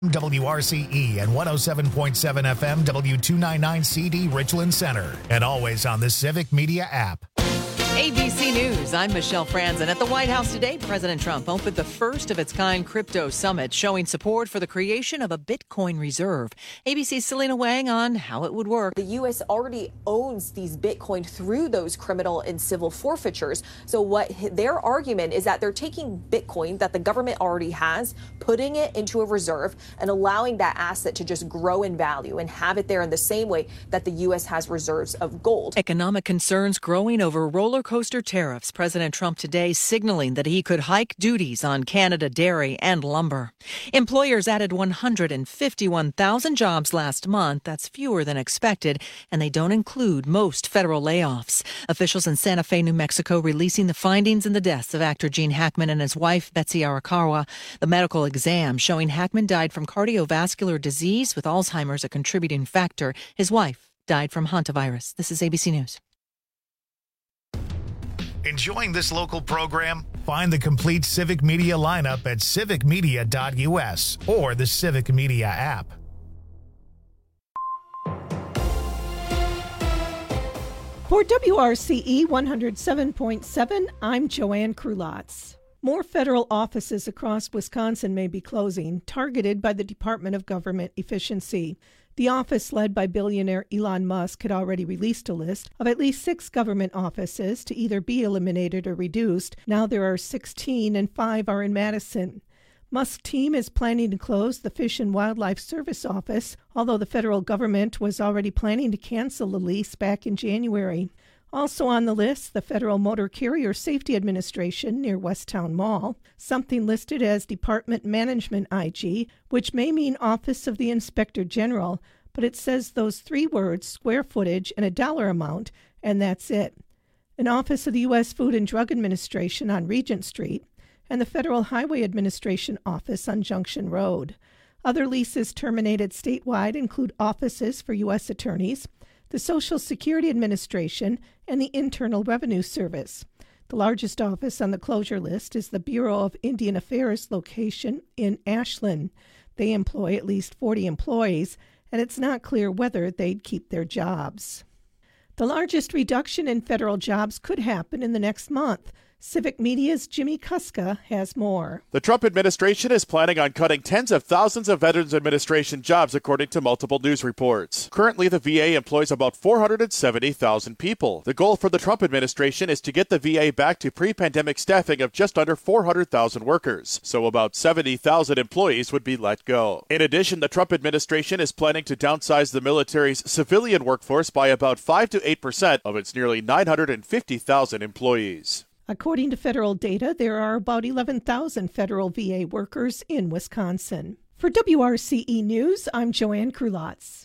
WRCE and 107.7 FM W299CD Richland Center. And always on the Civic Media app. ABC News, I'm Michelle Franzen. At the White House today, President Trump opened the first of its kind crypto summit, showing support for the creation of a Bitcoin reserve. ABC's Selena Wang on how it would work. The U.S. already owns these Bitcoin through those criminal and civil forfeitures. So what their argument is that they're taking Bitcoin that the government already has, putting it into a reserve and allowing that asset to just grow in value and have it there in the same way that the U.S. has reserves of gold. Economic concerns growing over roller coaster tariffs. President Trump today signaling that he could hike duties on Canada dairy and lumber. Employers added 151,000 jobs last month. That's fewer than expected, and they don't include most federal layoffs. Officials in Santa Fe, New Mexico, releasing the findings in the deaths of actor Gene Hackman and his wife, Betsy Arakawa. The medical exam showing Hackman died from cardiovascular disease with Alzheimer's a contributing factor. His wife died from hantavirus. This is ABC News. Enjoying this local program? Find the complete Civic Media lineup at civicmedia.us or the Civic Media app. For WRCE 107.7, I'm Joanne Krulotz. More federal offices across Wisconsin may be closing, targeted by the Department of Government Efficiency. The office led by billionaire Elon Musk had already released a list of at least 6 government offices to either be eliminated or reduced. Now there are 16 and 5 are in Madison. Musk's team is planning to close the Fish and Wildlife Service office, although the federal government was already planning to cancel the lease back in January. Also on the list, the Federal Motor Carrier Safety Administration near Westtown Mall, something listed as Department Management IG, which may mean Office of the Inspector General, but it says those 3 words, square footage and a dollar amount, and that's it. An Office of the U.S. Food and Drug Administration on Regent Street, and the Federal Highway Administration office on Junction Road. Other leases terminated statewide include offices for U.S. attorneys, the Social Security Administration, and the Internal Revenue Service. The largest office on the closure list is the Bureau of Indian Affairs location in Ashland. They employ at least 40 employees, and it's not clear whether they'd keep their jobs. The largest reduction in federal jobs could happen in the next month. Civic Media's Jimmy Kuska has more. The Trump administration is planning on cutting tens of thousands of Veterans Administration jobs, according to multiple news reports. Currently, the VA employs about 470,000 people. The goal for the Trump administration is to get the VA back to pre-pandemic staffing of just under 400,000 workers, so about 70,000 employees would be let go. In addition, the Trump administration is planning to downsize the military's civilian workforce by about 5 to 8% of its nearly 950,000 employees. According to federal data, there are about 11,000 federal VA workers in Wisconsin. For WRCE News, I'm Joanne Krulotz.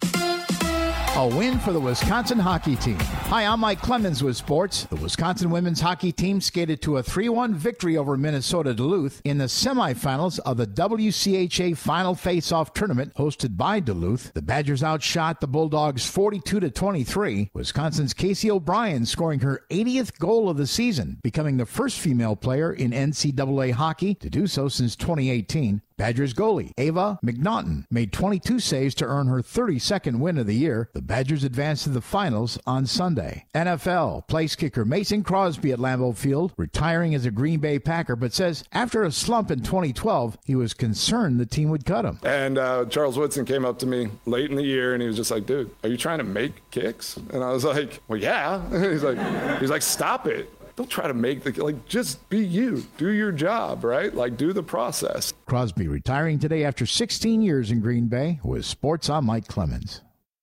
A win for the Wisconsin hockey team. Hi, I'm Mike Clemens with sports. The Wisconsin women's hockey team skated to a 3-1 victory over Minnesota Duluth in the semifinals of the WCHA Final Face-Off Tournament hosted by Duluth. The Badgers outshot the Bulldogs 42-23. Wisconsin's Casey O'Brien scoring her 80th goal of the season, becoming the first female player in NCAA hockey to do so since 2018. Badgers goalie Ava McNaughton made 22 saves to earn her 32nd win of the year. The Badgers advanced to the finals on Sunday. NFL place kicker Mason Crosby at Lambeau Field, retiring as a Green Bay Packer, but says after a slump in 2012, he was concerned the team would cut him. And Charles Woodson came up to me late in the year, and he was just like, dude, are you trying to make kicks? And I was like, well, yeah. He's like, stop it. Don't try to make just be you. Do your job, right? Do the process. Crosby retiring today after 16 years in Green Bay. With sports, I'm Mike Clemens.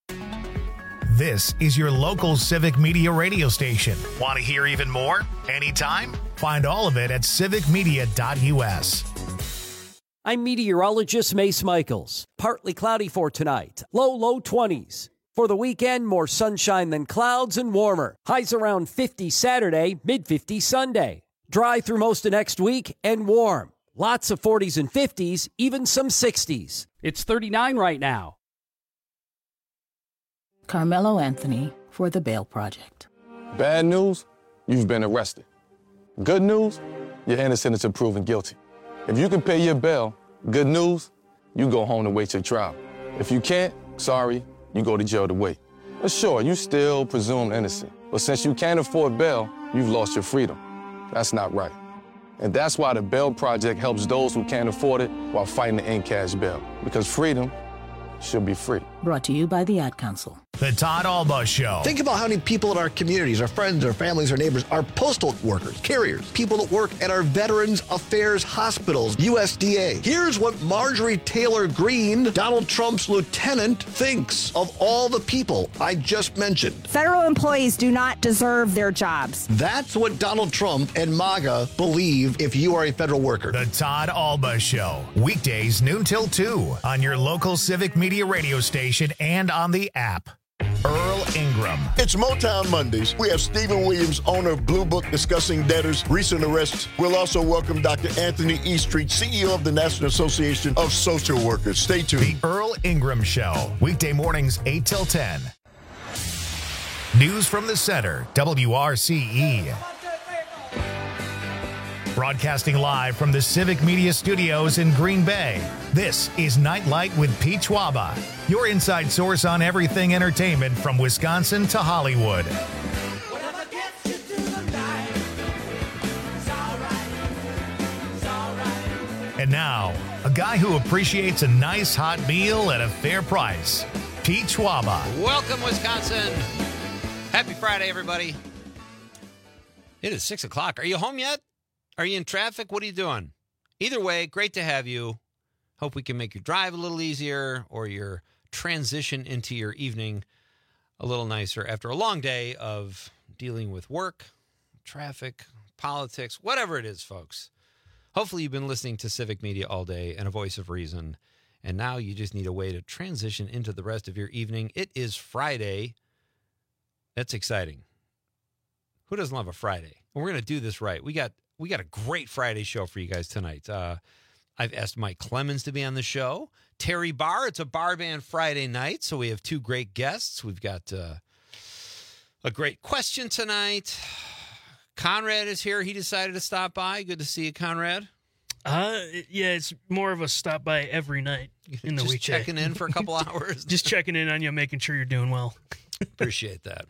This is your local Civic Media radio station. Want to hear even more? Anytime? Find all of it at civicmedia.us. I'm meteorologist Mace Michaels. Partly cloudy for tonight. Low 20s. For the weekend, more sunshine than clouds and warmer. Highs around 50 Saturday, mid-50 Sunday. Dry through most of next week and warm. Lots of 40s and 50s, even some 60s. It's 39 right now. Carmelo Anthony for The Bail Project. Bad news, you've been arrested. Good news, you're innocent until proven guilty. If you can pay your bail, good news, you go home to wait your trial. If you can't, sorry, you go to jail to wait. But sure, you still presumed innocent. But since you can't afford bail, you've lost your freedom. That's not right. And that's why the Bail Project helps those who can't afford it while fighting to end cash bail. Because freedom should be free. Brought to you by the Ad Council. The Todd Alba Show. Think about how many people in our communities, our friends, our families, our neighbors, are postal workers, carriers, people that work at our Veterans Affairs hospitals, USDA. Here's what Marjorie Taylor Greene, Donald Trump's lieutenant, thinks of all the people I just mentioned. Federal employees do not deserve their jobs. That's what Donald Trump and MAGA believe if you are a federal worker. The Todd Alba Show. Weekdays noon till 2 on your local Civic Media radio station and on the app. Earl Ingram. It's Motown Mondays. We have Stephen Williams, owner of Blue Book, discussing debtors' recent arrests. We'll also welcome Dr. Anthony Eastreet, CEO of the National Association of Social Workers. Stay tuned. The Earl Ingram Show. Weekday mornings 8 till 10. News from the Center, WRCE. Broadcasting live from the Civic Media Studios in Green Bay, this is Nightlight with Pete Schwaba, your inside source on everything entertainment from Wisconsin to Hollywood. And now, a guy who appreciates a nice hot meal at a fair price, Pete Schwaba. Welcome, Wisconsin. Happy Friday, everybody. It is 6 o'clock. Are you home yet? Are you in traffic? What are you doing? Either way, great to have you. Hope we can make your drive a little easier or your transition into your evening a little nicer after a long day of dealing with work, traffic, politics, whatever it is, folks. Hopefully you've been listening to Civic Media all day and a voice of reason, and now you just need a way to transition into the rest of your evening. It is Friday. That's exciting. Who doesn't love a Friday? And we're going to do this right. We got a great Friday show for you guys tonight. I've asked Mike Clemens to be on the show. Terry Barr, it's a bar band Friday night, so we have two great guests. We've got a great question tonight. Conrad is here. He decided to stop by. Good to see you, Conrad. Yeah, it's more of a stop by every night in the weekday. Just checking in for a couple hours. Just checking in on you, making sure you're doing well. Appreciate that.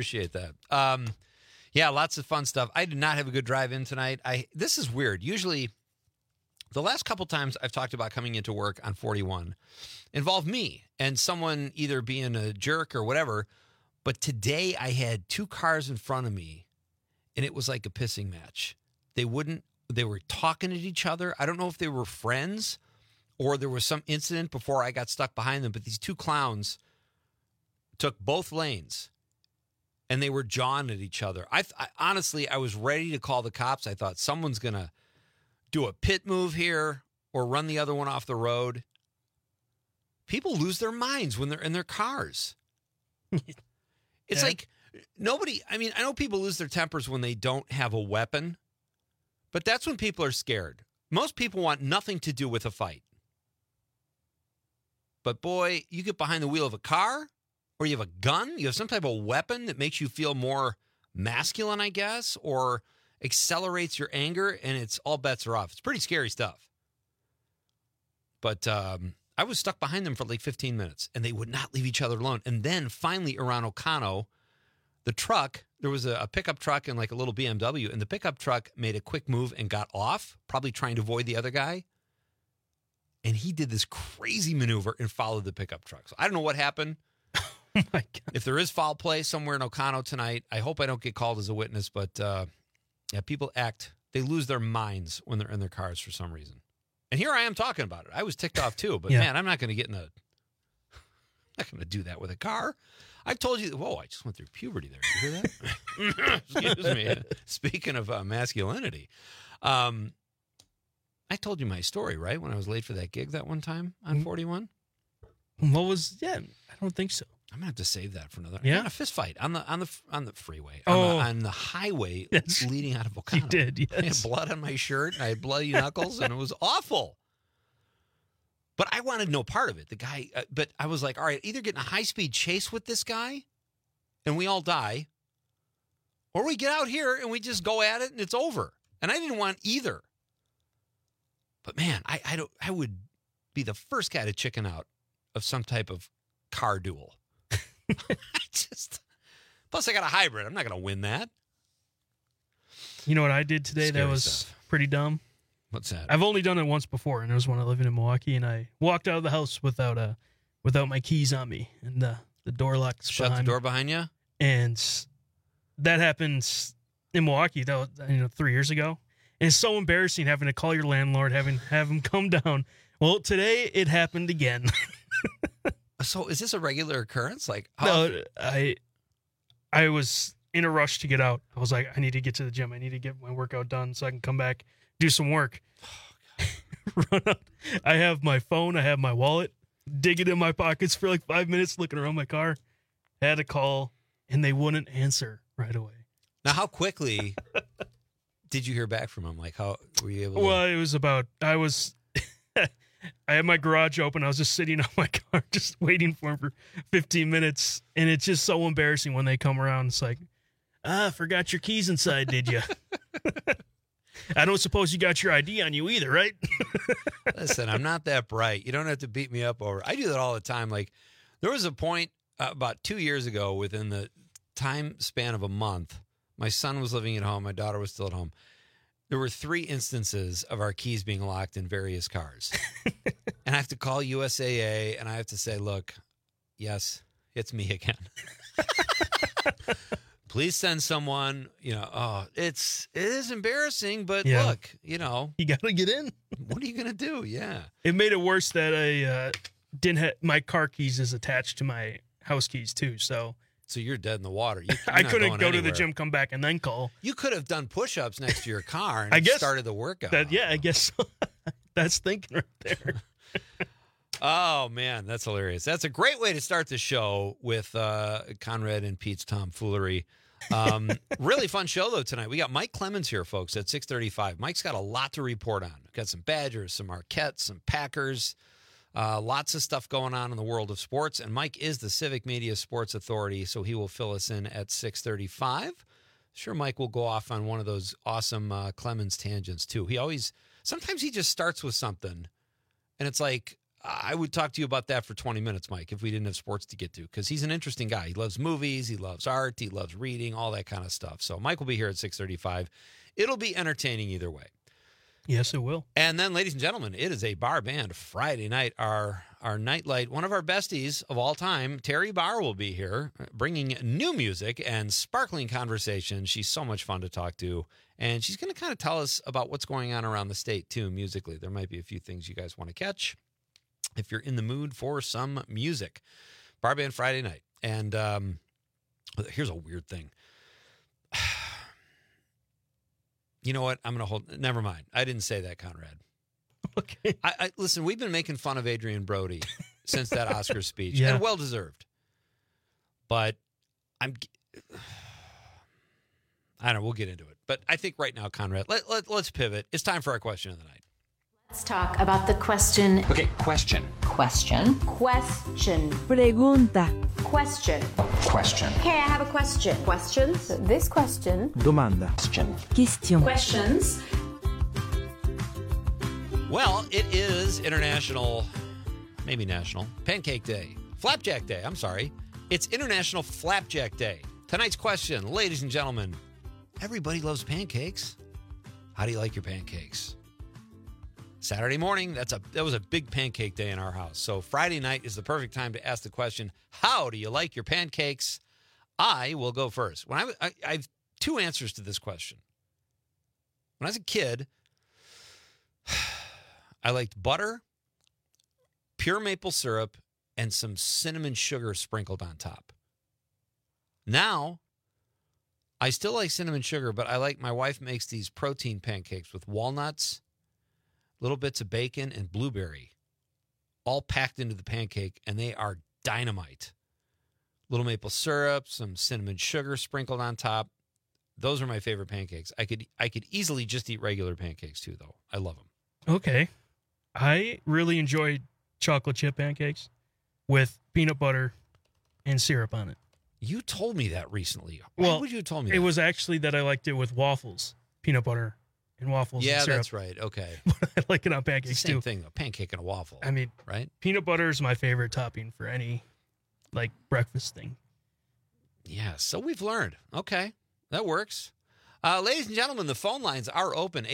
Yeah, lots of fun stuff. I did not have a good drive in tonight. This is weird. Usually, the last couple times I've talked about coming into work on 41 involve me and someone either being a jerk or whatever. But today I had two cars in front of me, and it was like a pissing match. They were talking at each other. I don't know if they were friends or there was some incident before I got stuck behind them, but these two clowns took both lanes. And they were jawing at each other. I honestly, I was ready to call the cops. I thought someone's going to do a pit move here or run the other one off the road. People lose their minds when they're in their cars. It's like nobody, I mean, I know people lose their tempers when they don't have a weapon, but that's when people are scared. Most people want nothing to do with a fight. But boy, you get behind the wheel of a car, or you have a gun, you have some type of weapon that makes you feel more masculine, I guess, or accelerates your anger, and it's all bets are off. It's pretty scary stuff. But I was stuck behind them for like 15 minutes, and they would not leave each other alone. And then finally around Ocano, the truck, there was a pickup truck and like a little BMW, and the pickup truck made a quick move and got off, probably trying to avoid the other guy. And he did this crazy maneuver and followed the pickup truck. So I don't know what happened. Oh my God. If there is foul play somewhere in Ocano tonight, I hope I don't get called as a witness, but yeah, people they lose their minds when they're in their cars for some reason. And here I am talking about it. I was ticked off too, but man, I'm not going to not going to do that with a car. I've told you, whoa, I just went through puberty there. You hear that? Excuse me. Speaking of masculinity, I told you my story, right? When I was late for that gig that one time on 41. What was, I don't think so. I'm gonna have to save that for another. Yeah, I got a fist fight on the freeway. Oh, on the highway leading out of Ocano. You did. Yes. I had blood on my shirt. And I had bloody knuckles, and it was awful. But I wanted no part of it. The guy. But I was like, all right, either get in a high speed chase with this guy, and we all die, or we get out here and we just go at it and it's over. And I didn't want either. But man, I would be the first guy to chicken out of some type of car duel. Plus I got a hybrid. I'm not going to win that. You know what I did today Scary that was stuff. pretty dumb? What's that? I've only done it once before, and it was when I lived in Milwaukee, and I walked out of the house without my keys on me, and the door locked Shut behind the door me. behind you? And that happened in Milwaukee, that was 3 years ago. And it's so embarrassing having to call your landlord, have him come down. Well, today it happened again. So is this a regular occurrence? Like, No, I was in a rush to get out. I was like, I need to get to the gym. I need to get my workout done so I can come back, do some work. Run out. I have my phone. I have my wallet. Dig it in my pockets for like 5 minutes, looking around my car. Had a call, and they wouldn't answer right away. Now, how quickly did you hear back from them? Like, how were you able to? Well, it was about, I had my garage open. I was just sitting on my car, just waiting for him for 15 minutes. And it's just so embarrassing when they come around. It's like, forgot your keys inside, did you? I don't suppose you got your ID on you either, right? Listen, I'm not that bright. You don't have to beat me up over. I do that all the time. Like, there was a point about 2 years ago, within the time span of a month, my son was living at home. My daughter was still at home. There were 3 instances of our keys being locked in various cars. And I have to call USAA, and I have to say, look, yes, it's me again. Please send someone. It is embarrassing, but look, you got to get in. What are you going to do? Yeah. It made it worse that I didn't have my car keys is attached to my house keys too. So you're dead in the water. I couldn't go to the gym, come back, and then call. You could have done push-ups next to your car and I guess started the workout. I guess so. That's thinking right there. Oh, man, that's hilarious. That's a great way to start the show with Conrad and Pete's tomfoolery. Really fun show, though, tonight. We got Mike Clemens here, folks, at 6:35. Mike's got a lot to report on. We've got some Badgers, some Marquette, some Packers, lots of stuff going on in the world of sports. And Mike is the Civic Media Sports Authority, so he will fill us in at 6:35. Sure, Mike will go off on one of those awesome Clemens tangents, too. Sometimes he just starts with something, and it's like, I would talk to you about that for 20 minutes, Mike, if we didn't have sports to get to, because he's an interesting guy. He loves movies, he loves art, he loves reading, all that kind of stuff. So Mike will be here at 6:35. It'll be entertaining either way. Yes, it will. And then, ladies and gentlemen, it is a bar band Friday night. Our nightlight, one of our besties of all time, Terry Barr, will be here, bringing new music and sparkling conversation. She's so much fun to talk to, and she's going to kind of tell us about what's going on around the state, too, musically. There might be a few things you guys want to catch if you're in the mood for some music. Bar band Friday night. And here's a weird thing. You know what? I'm going to hold. Never mind. I didn't say that, Conrad. Okay. Listen, we've been making fun of Adrian Brody since that Oscar speech, Yeah. and well deserved. But I don't know. We'll get into it. But I think right now, Conrad, let's pivot. It's time for our question of the night. Let's talk about the question. Okay, question. Question. Pregunta. Question. Okay, I have a question. Questions? This question. Domanda. Question. Questions. Well, it is National Pancake Day. Flapjack Day, I'm sorry. It's International Flapjack Day. Tonight's question, ladies and gentlemen, everybody loves pancakes. How do you like your pancakes? Saturday morning, that was a big pancake day in our house. So Friday night is the perfect time to ask the question, how do you like your pancakes? I will go first. I have 2 answers to this question. When I was a kid, I liked butter, pure maple syrup, and some cinnamon sugar sprinkled on top. Now, I still like cinnamon sugar, but my wife makes these protein pancakes with walnuts, little bits of bacon, and blueberry, all packed into the pancake, and they are dynamite. Little maple syrup, some cinnamon sugar sprinkled on top. Those are my favorite pancakes. I could easily just eat regular pancakes too, though. I love them. Okay. I really enjoy chocolate chip pancakes with peanut butter and syrup on it. You told me that recently. Why would you have told me that? It was actually that I liked it with waffles, peanut butter and waffles. Yeah, and syrup. that's right. Okay. I like it on pancakes Same too. thing, a pancake and a waffle. I mean, right? Peanut butter is my favorite topping for any like breakfast thing. Yeah, so we've learned. Okay, that works. Ladies and gentlemen, the phone lines are open.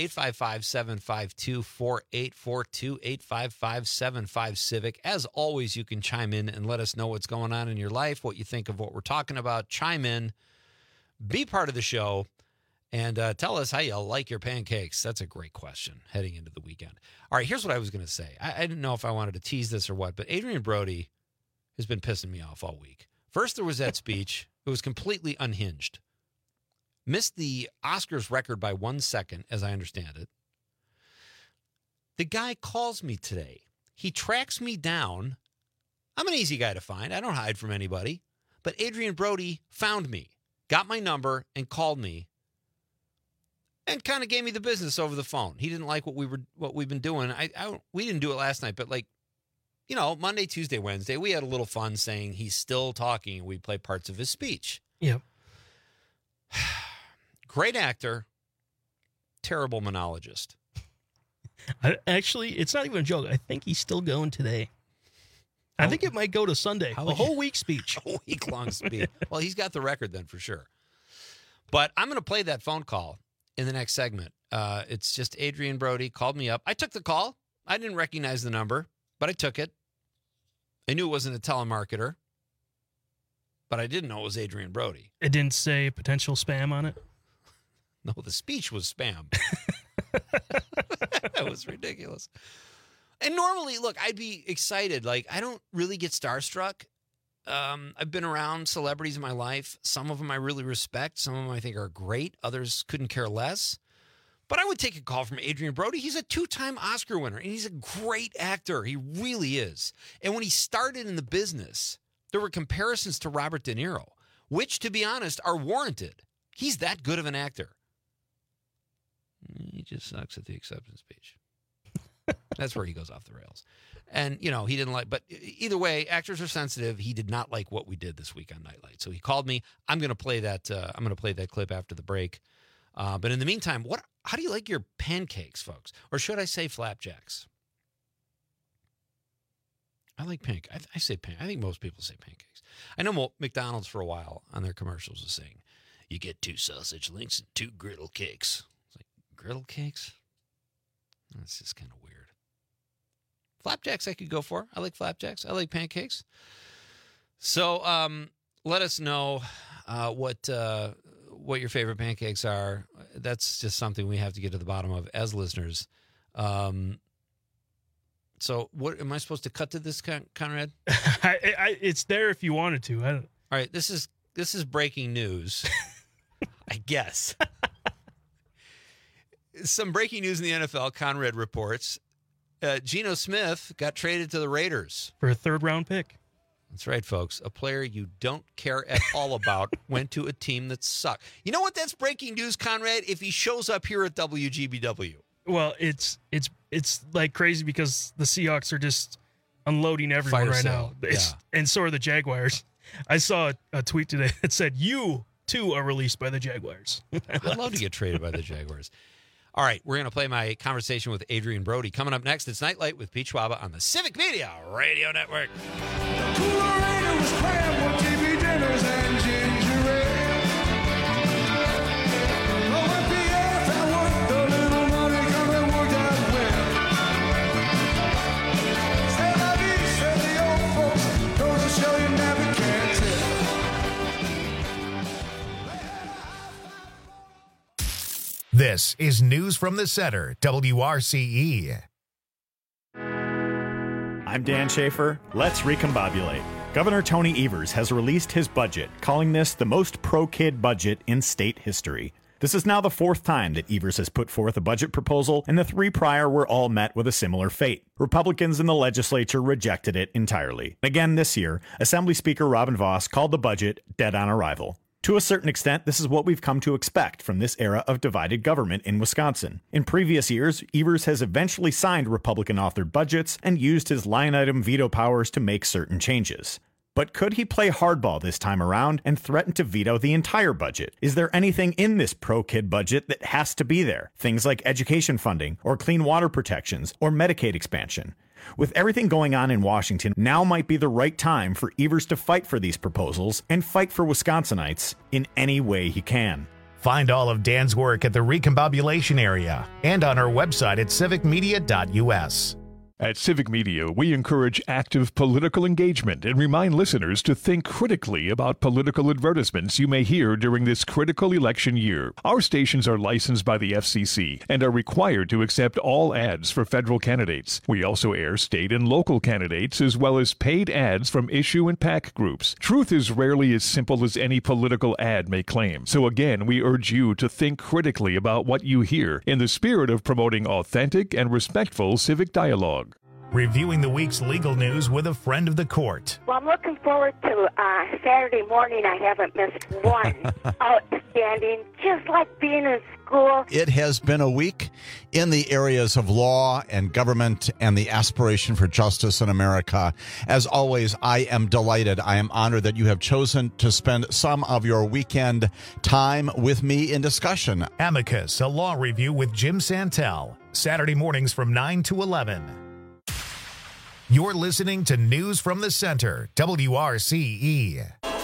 855-752-4842, 855-75-CIVIC. As always, you can chime in and let us know what's going on in your life, what you think of what we're talking about. Chime in, be part of the show, and tell us how you like your pancakes. That's a great question heading into the weekend. All right, here's what I was going to say. I didn't know if I wanted to tease this or what, but Adrian Brody has been pissing me off all week. First, there was that speech. It was completely unhinged. Missed the Oscars record by 1 second, as I understand it. The guy calls me today. He tracks me down. I'm an easy guy to find. I don't hide from anybody. But Adrian Brody found me, got my number, and called me, and kind of gave me the business over the phone. He didn't like what we've been doing. We didn't do it last night, but Monday, Tuesday, Wednesday, we had a little fun saying he's still talking, and we play parts of his speech. Yep. Great actor, terrible monologist. Actually, it's not even a joke. I think he's still going today. I think it might go to Sunday. A whole week speech. A week-long speech. Well, he's got the record then for sure. But I'm going to play that phone call in the next segment. It's just Adrian Brody called me up. I took the call. I didn't recognize the number, but I took it. I knew it wasn't a telemarketer, but I didn't know it was Adrian Brody. It didn't say potential spam on it? No, the speech was spam. That was ridiculous. And normally, look, I'd be excited. Like, I don't really get starstruck. I've been around celebrities in my life. Some of them I really respect. Some of them I think are great. Others couldn't care less. But I would take a call from Adrian Brody. He's a 2-time Oscar winner, and he's a great actor. He really is. And when he started in the business, there were comparisons to Robert De Niro, which, to be honest, are warranted. He's that good of an actor. He just sucks at the acceptance speech. That's where he goes off the rails. And, he didn't like, but either way, actors are sensitive. He did not like what we did this week on Nightlight. So he called me. I'm going to play that. I'm going to play that clip after the break. But in the meantime, how do you like your pancakes, folks? Or should I say flapjacks? I like pancakes. I say pancakes. I think most people say pancakes. I know McDonald's for a while on their commercials was saying, you get 2 sausage links and 2 griddle cakes. It's like, griddle cakes? That's just kind of weird. Flapjacks I could go for. I like flapjacks. I like pancakes. So let us know what your favorite pancakes are. That's just something we have to get to the bottom of as listeners. So what am I supposed to cut to this, Conrad? It's there if you wanted to. All right, this is breaking news. I guess. Some breaking news in the NFL. Conrad reports Geno Smith got traded to the Raiders for a 3rd-round pick. That's right, folks. A player you don't care at all about went to a team that sucked. You know what? That's breaking news, Conrad. If he shows up here at WGBW. Well, it's like crazy because the Seahawks are just unloading everyone right now. And so are the Jaguars. I saw a tweet today that said, "You too are released by the Jaguars." I'd love to get traded by the Jaguars. All right, we're going to play my conversation with Adrian Brody. Coming up next, it's Nightlight with Pete Schwaba on the Civic Media Radio Network. This is News from the Center, WRCE. I'm Dan Schaefer. Let's recombobulate. Governor Tony Evers has released his budget, calling this the most pro-kid budget in state history. This is now the 4th time that Evers has put forth a budget proposal, and the 3 prior were all met with a similar fate. Republicans in the legislature rejected it entirely. Again this year, Assembly Speaker Robin Vos called the budget dead on arrival. To a certain extent, this is what we've come to expect from this era of divided government in Wisconsin. In previous years, Evers has eventually signed Republican-authored budgets and used his line-item veto powers to make certain changes. But could he play hardball this time around and threaten to veto the entire budget? Is there anything in this pro-kid budget that has to be there? Things like education funding, or clean water protections, or Medicaid expansion. With everything going on in Washington, now might be the right time for Evers to fight for these proposals and fight for Wisconsinites in any way he can. Find all of Dan's work at the Recombobulation Area and on our website at civicmedia.us. At Civic Media, we encourage active political engagement and remind listeners to think critically about political advertisements you may hear during this critical election year. Our stations are licensed by the FCC and are required to accept all ads for federal candidates. We also air state and local candidates as well as paid ads from issue and PAC groups. Truth is rarely as simple as any political ad may claim. So again, we urge you to think critically about what you hear in the spirit of promoting authentic and respectful civic dialogue. Reviewing the week's legal news with a friend of the court. Well, I'm looking forward to Saturday morning. I haven't missed one. Outstanding, just like being in school. It has been a week in the areas of law and government and the aspiration for justice in America. As always, I am delighted. I am honored that you have chosen to spend some of your weekend time with me in discussion. Amicus, a law review with Jim Santel. Saturday mornings from 9 to 11. You're listening to News from the Center, WRCE.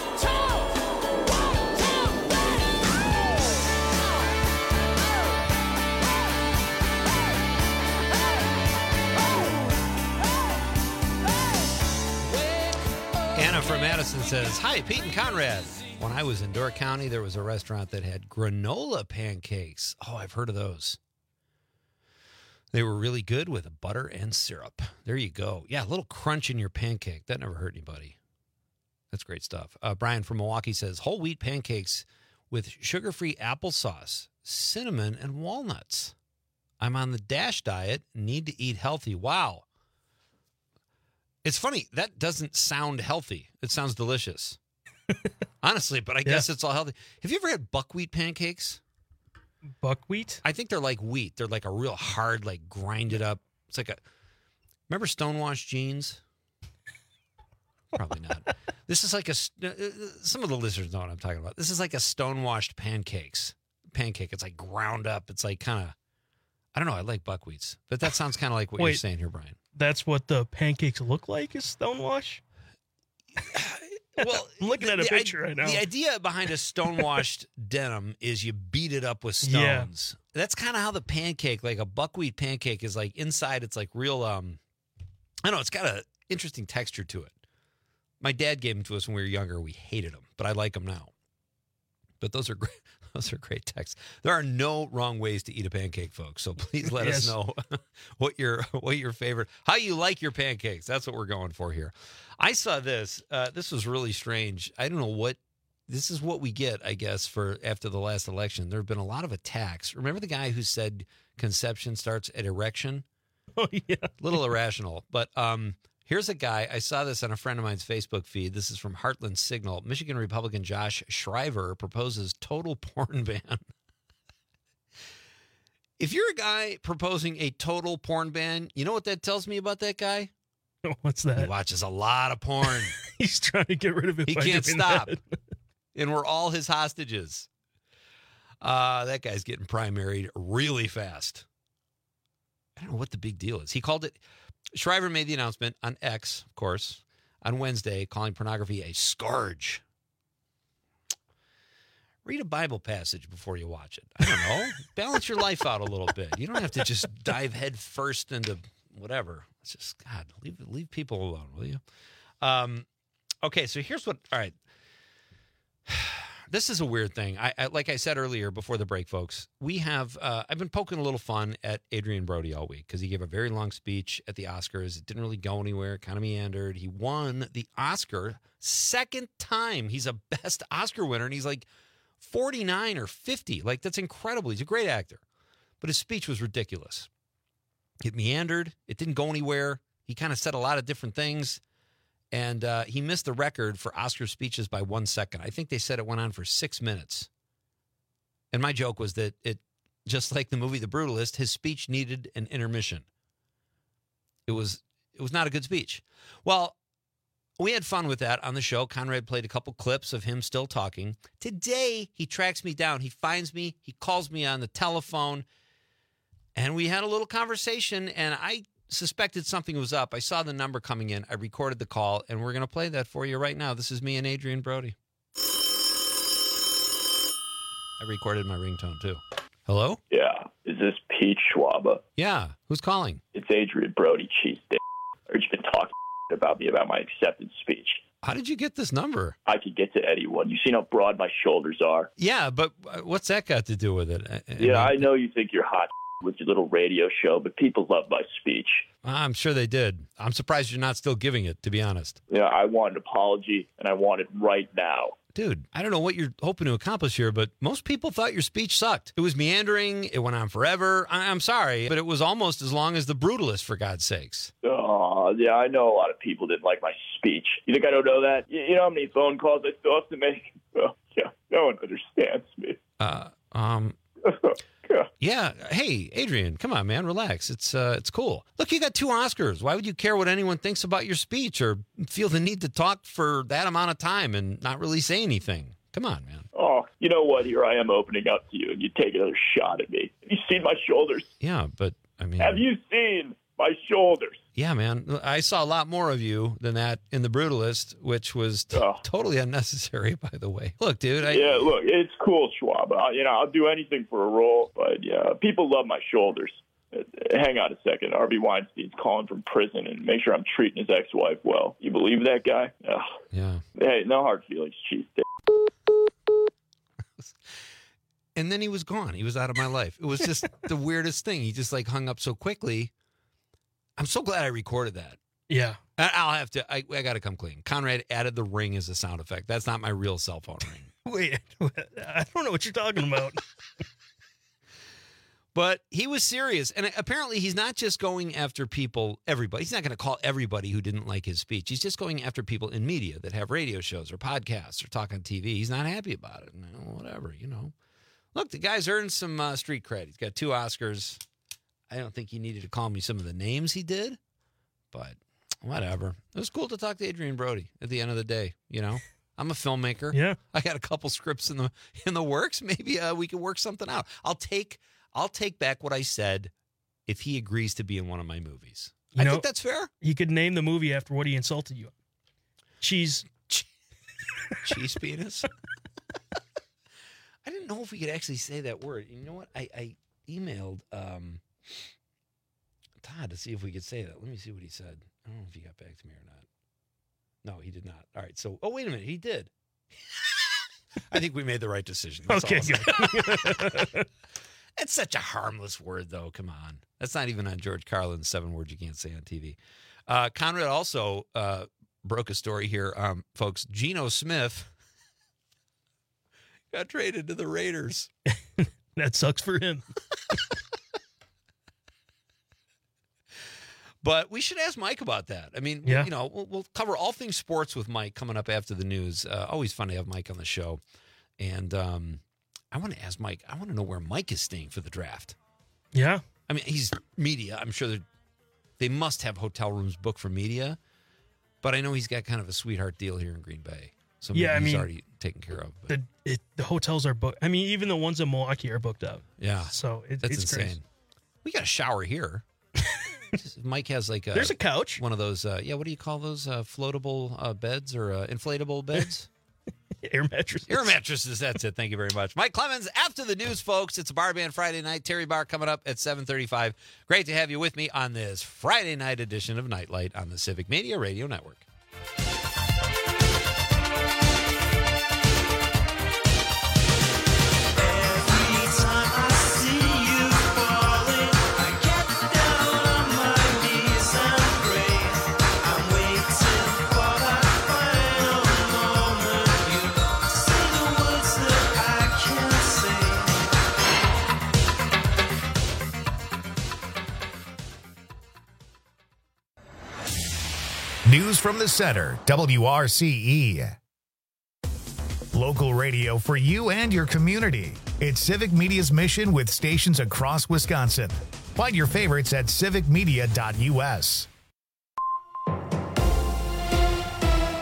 Anna from Madison says, "Hi, Pete and Conrad. When I was in Door County, there was a restaurant that had granola pancakes. Oh, I've heard of those. They were really good with butter and syrup. There you go. Yeah, a little crunch in your pancake. That never hurt anybody. That's great stuff." Brian from Milwaukee says, "Whole wheat pancakes with sugar-free applesauce, cinnamon, and walnuts. I'm on the DASH diet, need to eat healthy." Wow. It's funny. That doesn't sound healthy. It sounds delicious. Honestly, but I guess it's all healthy. Have you ever had buckwheat pancakes? Buckwheat? I think they're like wheat. They're like a real hard, like grinded up. It's like remember stonewashed jeans? Probably not. This is like some of the listeners know what I'm talking about. This is like a stonewashed pancake. It's like ground up. It's like kind of, I don't know. I like buckwheats, but that sounds kind of like what you're saying here, Brian. That's what the pancakes look like, is stonewash? Well, I'm looking at a picture right now. The idea behind a stonewashed denim is you beat it up with stones. Yeah. That's kind of how the pancake, like a buckwheat pancake, is like inside. It's like real. I don't know. It's got an interesting texture to it. My dad gave them to us when we were younger. We hated them, but I like them now. But those are great. Those are great texts. There are no wrong ways to eat a pancake, folks. So please let us know what your favorite, how you like your pancakes. That's what we're going for here. I saw this. This was really strange. I don't know what. This is what we get, I guess, for after the last election. There have been a lot of attacks. Remember the guy who said conception starts at erection? Oh yeah, little irrational. But here's a guy. I saw this on a friend of mine's Facebook feed. This is from Heartland Signal. Michigan Republican Josh Shriver proposes total porn ban. If you're a guy proposing a total porn ban, you know what that tells me about that guy? What's that? He watches a lot of porn. He's trying to get rid of it. He can't stop. And we're all his hostages. That guy's getting primaried really fast. I don't know what the big deal is. He called it. Shriver made the announcement on X, of course, on Wednesday, calling pornography a scourge. Read a Bible passage before you watch it. I don't know. Balance your life out a little bit. You don't have to just dive head first into whatever. It's just, God, leave people alone, will you? Okay, so here's what, all right. This is a weird thing. I like I said earlier before the break, folks, we have, I've been poking a little fun at Adrian Brody all week because he gave a very long speech at the Oscars. It didn't really go anywhere, kind of meandered. He won the Oscar second time. He's a best Oscar winner, and he's like 49 or 50. Like, that's incredible. He's a great actor. But his speech was ridiculous. It meandered. It didn't go anywhere. He kind of said a lot of different things. And he missed the record for Oscar speeches by 1 second. I think they said it went on for 6 minutes. And my joke was that it, just like the movie The Brutalist, his speech needed an intermission. It was not a good speech. Well, we had fun with that on the show. Conrad played a couple clips of him still talking. Today, he tracks me down. He finds me. He calls me on the telephone. And we had a little conversation, and I suspected something was up. I saw the number coming in. I recorded the call, and we're going to play that for you right now. This is me and Adrian Brody. I recorded my ringtone, too. Hello? Yeah. Is this Pete Schwaba? Yeah. Who's calling? It's Adrian Brody, cheese dick. I heard you've been talking about me about my acceptance speech. How did you get this number? I could get to anyone. You seen how broad my shoulders are? Yeah, but what's that got to do with it? I know you think you're hot with your little radio show, but people love my speech. I'm sure they did. I'm surprised you're not still giving it, to be honest. Yeah, I want an apology, and I want it right now. Dude, I don't know what you're hoping to accomplish here, but most people thought your speech sucked. It was meandering. It went on forever. I'm sorry, but it was almost as long as The Brutalist, for God's sakes. Oh, yeah, I know a lot of people didn't like my speech. You think I don't know that? You know how many phone calls I still have to make? Oh, yeah, no one understands me. Yeah. Hey, Adrian, come on, man. Relax. It's cool. Look, you got 2 Oscars. Why would you care what anyone thinks about your speech or feel the need to talk for that amount of time and not really say anything? Come on, man. Oh, you know what? Here I am opening up to you, and you take another shot at me. Have you seen my shoulders? Yeah, but, I mean... Have you seen my shoulders? Yeah, man. I saw a lot more of you than that in The Brutalist, which was totally unnecessary, by the way. Look, dude. Yeah, look, it's cool, Schwab. I'll do anything for a role, but yeah, people love my shoulders. Hang on a second. Harvey Weinstein's calling from prison, and make sure I'm treating his ex-wife well. You believe that guy? Ugh. Yeah. Hey, no hard feelings, cheese dick. And then he was gone. He was out of my life. It was just the weirdest thing. He just hung up so quickly. I'm so glad I recorded that. Yeah. I'll have to, I got to come clean. Conrad added the ring as a sound effect. That's not my real cell phone ring. Wait, I don't know what you're talking about. But he was serious. And apparently he's not just going after everybody. He's not going to call everybody who didn't like his speech. He's just going after people in media that have radio shows or podcasts or talk on TV. He's not happy about it. Whatever, Look, the guy's earned some street cred. He's got 2 Oscars. I don't think he needed to call me some of the names he did, but whatever. It was cool to talk to Adrian Brody at the end of the day, I'm a filmmaker. Yeah. I got a couple scripts in the works. Maybe we can work something out. I'll take back what I said if he agrees to be in one of my movies. I think that's fair. You could name the movie after what he insulted you on. Cheese penis? I didn't know if we could actually say that word. You know what? I emailed Todd to see if we could say that. Let me see what he said. I don't know if he got back to me or not. No, he did not. All right. So, wait a minute. He did. I think we made the right decision. That's okay, good. It's such a harmless word, though. Come on. That's not even on George Carlin's 7 words you can't say on TV. Conrad also broke a story here, folks. Geno Smith got traded to the Raiders. That sucks for him. But we should ask Mike about that. I mean, we'll cover all things sports with Mike coming up after the news. Always fun to have Mike on the show. And I want to ask Mike, I want to know where Mike is staying for the draft. Yeah. I mean, he's media. I'm sure they must have hotel rooms booked for media. But I know he's got kind of a sweetheart deal here in Green Bay. So maybe he's already taken care of. But. The hotels are booked. I mean, even the ones in Milwaukee are booked up. Yeah. So it's insane. Crazy. We got a shower here. Mike has there's a couch. One of those, what do you call those? Floatable beds or inflatable beds? Air mattresses. Air mattresses, that's it. Thank you very much. Mike Clemens, after the news, folks. It's a Bar Band Friday night. Terry Bar coming up at 7:35. Great to have you with me on this Friday night edition of Nightlight on the Civic Media Radio Network. News from the center, WRCE. Local radio for you and your community. It's Civic Media's mission with stations across Wisconsin. Find your favorites at civicmedia.us.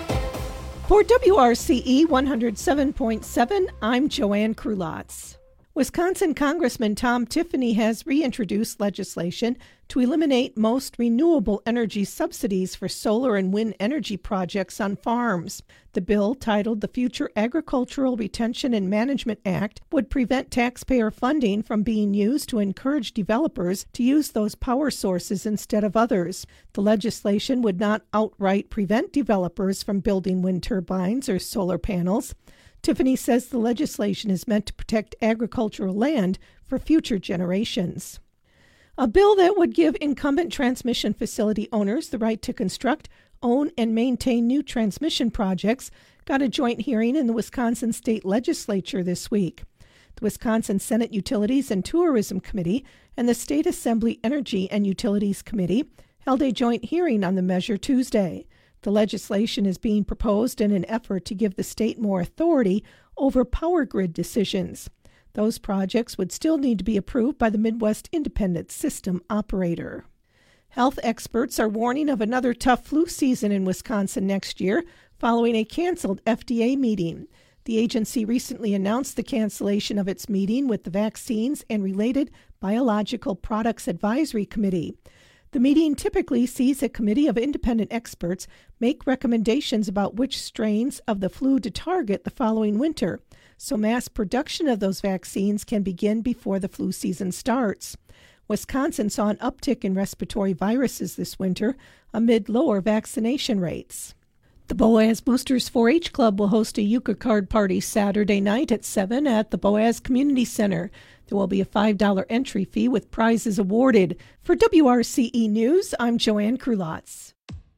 For WRCE 107.7, I'm Joanne Krulotz. Wisconsin Congressman Tom Tiffany has reintroduced legislation to eliminate most renewable energy subsidies for solar and wind energy projects on farms. The bill, titled the Future Agricultural Retention and Management Act, would prevent taxpayer funding from being used to encourage developers to use those power sources instead of others. The legislation would not outright prevent developers from building wind turbines or solar panels. Tiffany says the legislation is meant to protect agricultural land for future generations. A bill that would give incumbent transmission facility owners the right to construct, own, and maintain new transmission projects got a joint hearing in the Wisconsin State Legislature this week. The Wisconsin Senate Utilities and Tourism Committee and the State Assembly Energy and Utilities Committee held a joint hearing on the measure Tuesday. The legislation is being proposed in an effort to give the state more authority over power grid decisions. Those projects would still need to be approved by the Midwest Independent System Operator. Health experts are warning of another tough flu season in Wisconsin next year following a canceled FDA meeting. The agency recently announced the cancellation of its meeting with the Vaccines and Related Biological Products Advisory Committee. The meeting typically sees a committee of independent experts make recommendations about which strains of the flu to target the following winter, so mass production of those vaccines can begin before the flu season starts. Wisconsin saw an uptick in respiratory viruses this winter amid lower vaccination rates. The Boaz Boosters 4-H Club will host a euchre card party Saturday night at 7 at the Boaz Community Center. There will be a $5 entry fee with prizes awarded. For WRCE News, I'm Joanne Krulotz.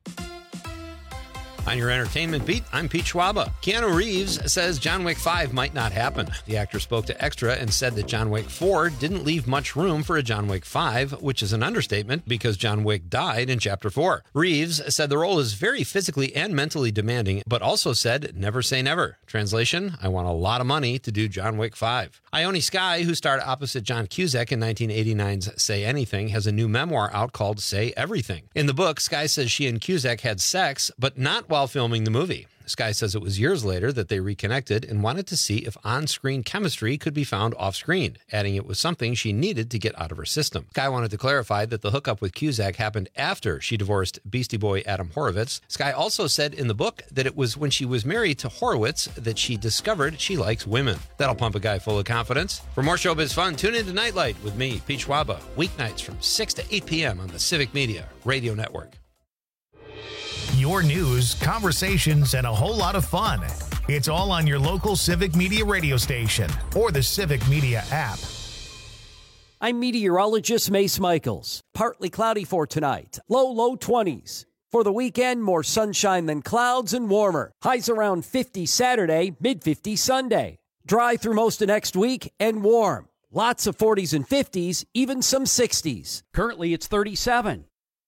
On your entertainment beat, I'm Pete Schwaba. Keanu Reeves says John Wick 5 might not happen. The actor spoke to Extra and said that John Wick 4 didn't leave much room for a John Wick 5, which is an understatement because John Wick died in Chapter 4. Reeves said the role is very physically and mentally demanding, but also said, never say never. Translation, I want a lot of money to do John Wick 5. Ione Skye, who starred opposite John Cusack in 1989's Say Anything, has a new memoir out called Say Everything. In the book, Skye says she and Cusack had sex, but not while filming the movie. Skye says it was years later that they reconnected and wanted to see if on-screen chemistry could be found off-screen, adding it was something she needed to get out of her system. Skye wanted to clarify that the hookup with Cusack happened after she divorced Beastie Boy Adam Horovitz. Skye also said in the book that it was when she was married to Horowitz that she discovered she likes women. That'll pump a guy full of confidence. For more showbiz fun, tune into Nightlight with me, Pete Schwaba, weeknights from 6 to 8 p.m. on the Civic Media Radio Network. Your news, conversations, and a whole lot of fun. It's all on your local Civic Media radio station or the Civic Media app. I'm meteorologist Mace Michaels. Partly cloudy for tonight. Low 20s. For the weekend, more sunshine than clouds and warmer. Highs around 50 Saturday, mid-50 Sunday. Dry through most of next week and warm. Lots of 40s and 50s, even some 60s. Currently, it's 37.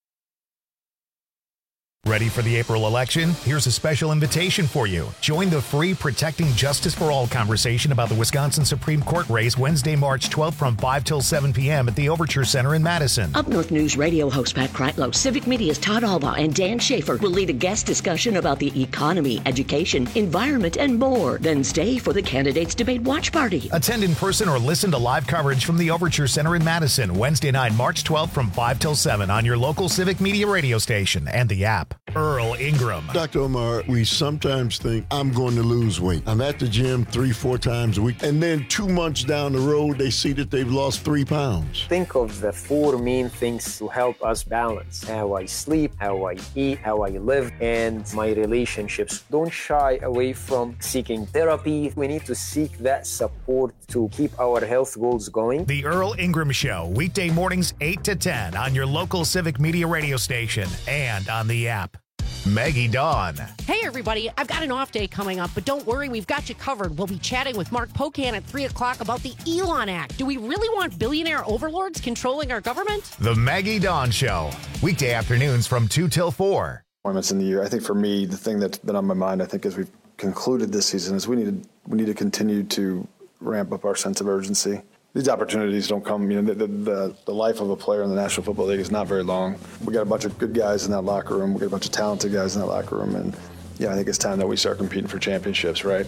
Ready for the April election? Here's a special invitation for you. Join the free Protecting Justice for All conversation about the Wisconsin Supreme Court race Wednesday, March 12th from 5 till 7 p.m. at the Overture Center in Madison. Up North News radio host Pat Kreitlow, Civic Media's Todd Albaugh, and Dan Schaefer will lead a guest discussion about the economy, education, environment, and more. Then stay for the Candidates Debate Watch Party. Attend in person or listen to live coverage from the Overture Center in Madison, Wednesday night, March 12th from 5 till 7 on your local Civic Media radio station and the app. Earl Ingram. Dr. Omar, we sometimes think I'm going to lose weight. I'm at the gym 3-4 times a week, and then 2 months down the road, they see that they've lost 3 pounds. Think of the 4 main things to help us balance: how I sleep, how I eat, how I live, and my relationships. Don't shy away from seeking therapy. We need to seek that support to keep our health goals going. The Earl Ingram Show, weekday mornings 8 to 10 on your local Civic Media radio station and on the app. Maggie Dawn. Hey, everybody. I've got an off day coming up, but don't worry, we've got you covered. We'll be chatting with Mark Pocan at 3 o'clock about the Elon Act. Do we really want billionaire overlords controlling our government? The Maggie Dawn Show, weekday afternoons from 2 till 4. Appointments in the year. I think for me, the thing that's been on my mind, I think as we've concluded this season, is we need to continue to ramp up our sense of urgency. These opportunities don't come, the life of a player in the National Football League is not very long. We got a bunch of good guys in that locker room. We got a bunch of talented guys in that locker room. And I think it's time that we start competing for championships, right?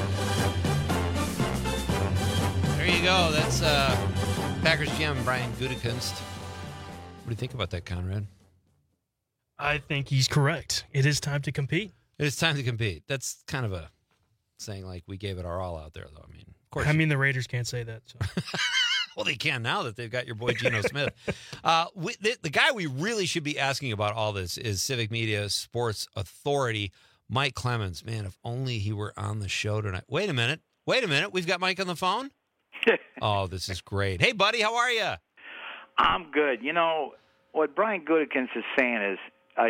There you go. That's Packers GM Brian Gutekunst. What do you think about that, Conrad? I think he's correct. It is time to compete. It is time to compete. That's kind of a saying like we gave it our all out there, though. I mean, of course. I mean, the Raiders can't say that. So. Well, they can now that they've got your boy Geno Smith. The guy we really should be asking about all this is Civic Media Sports Authority, Mike Clemens. Man, if only he were on the show tonight. Wait a minute. We've got Mike on the phone? Oh, this is great. Hey, buddy, how are you? I'm good. You know, what Brian Gutekunst is saying is,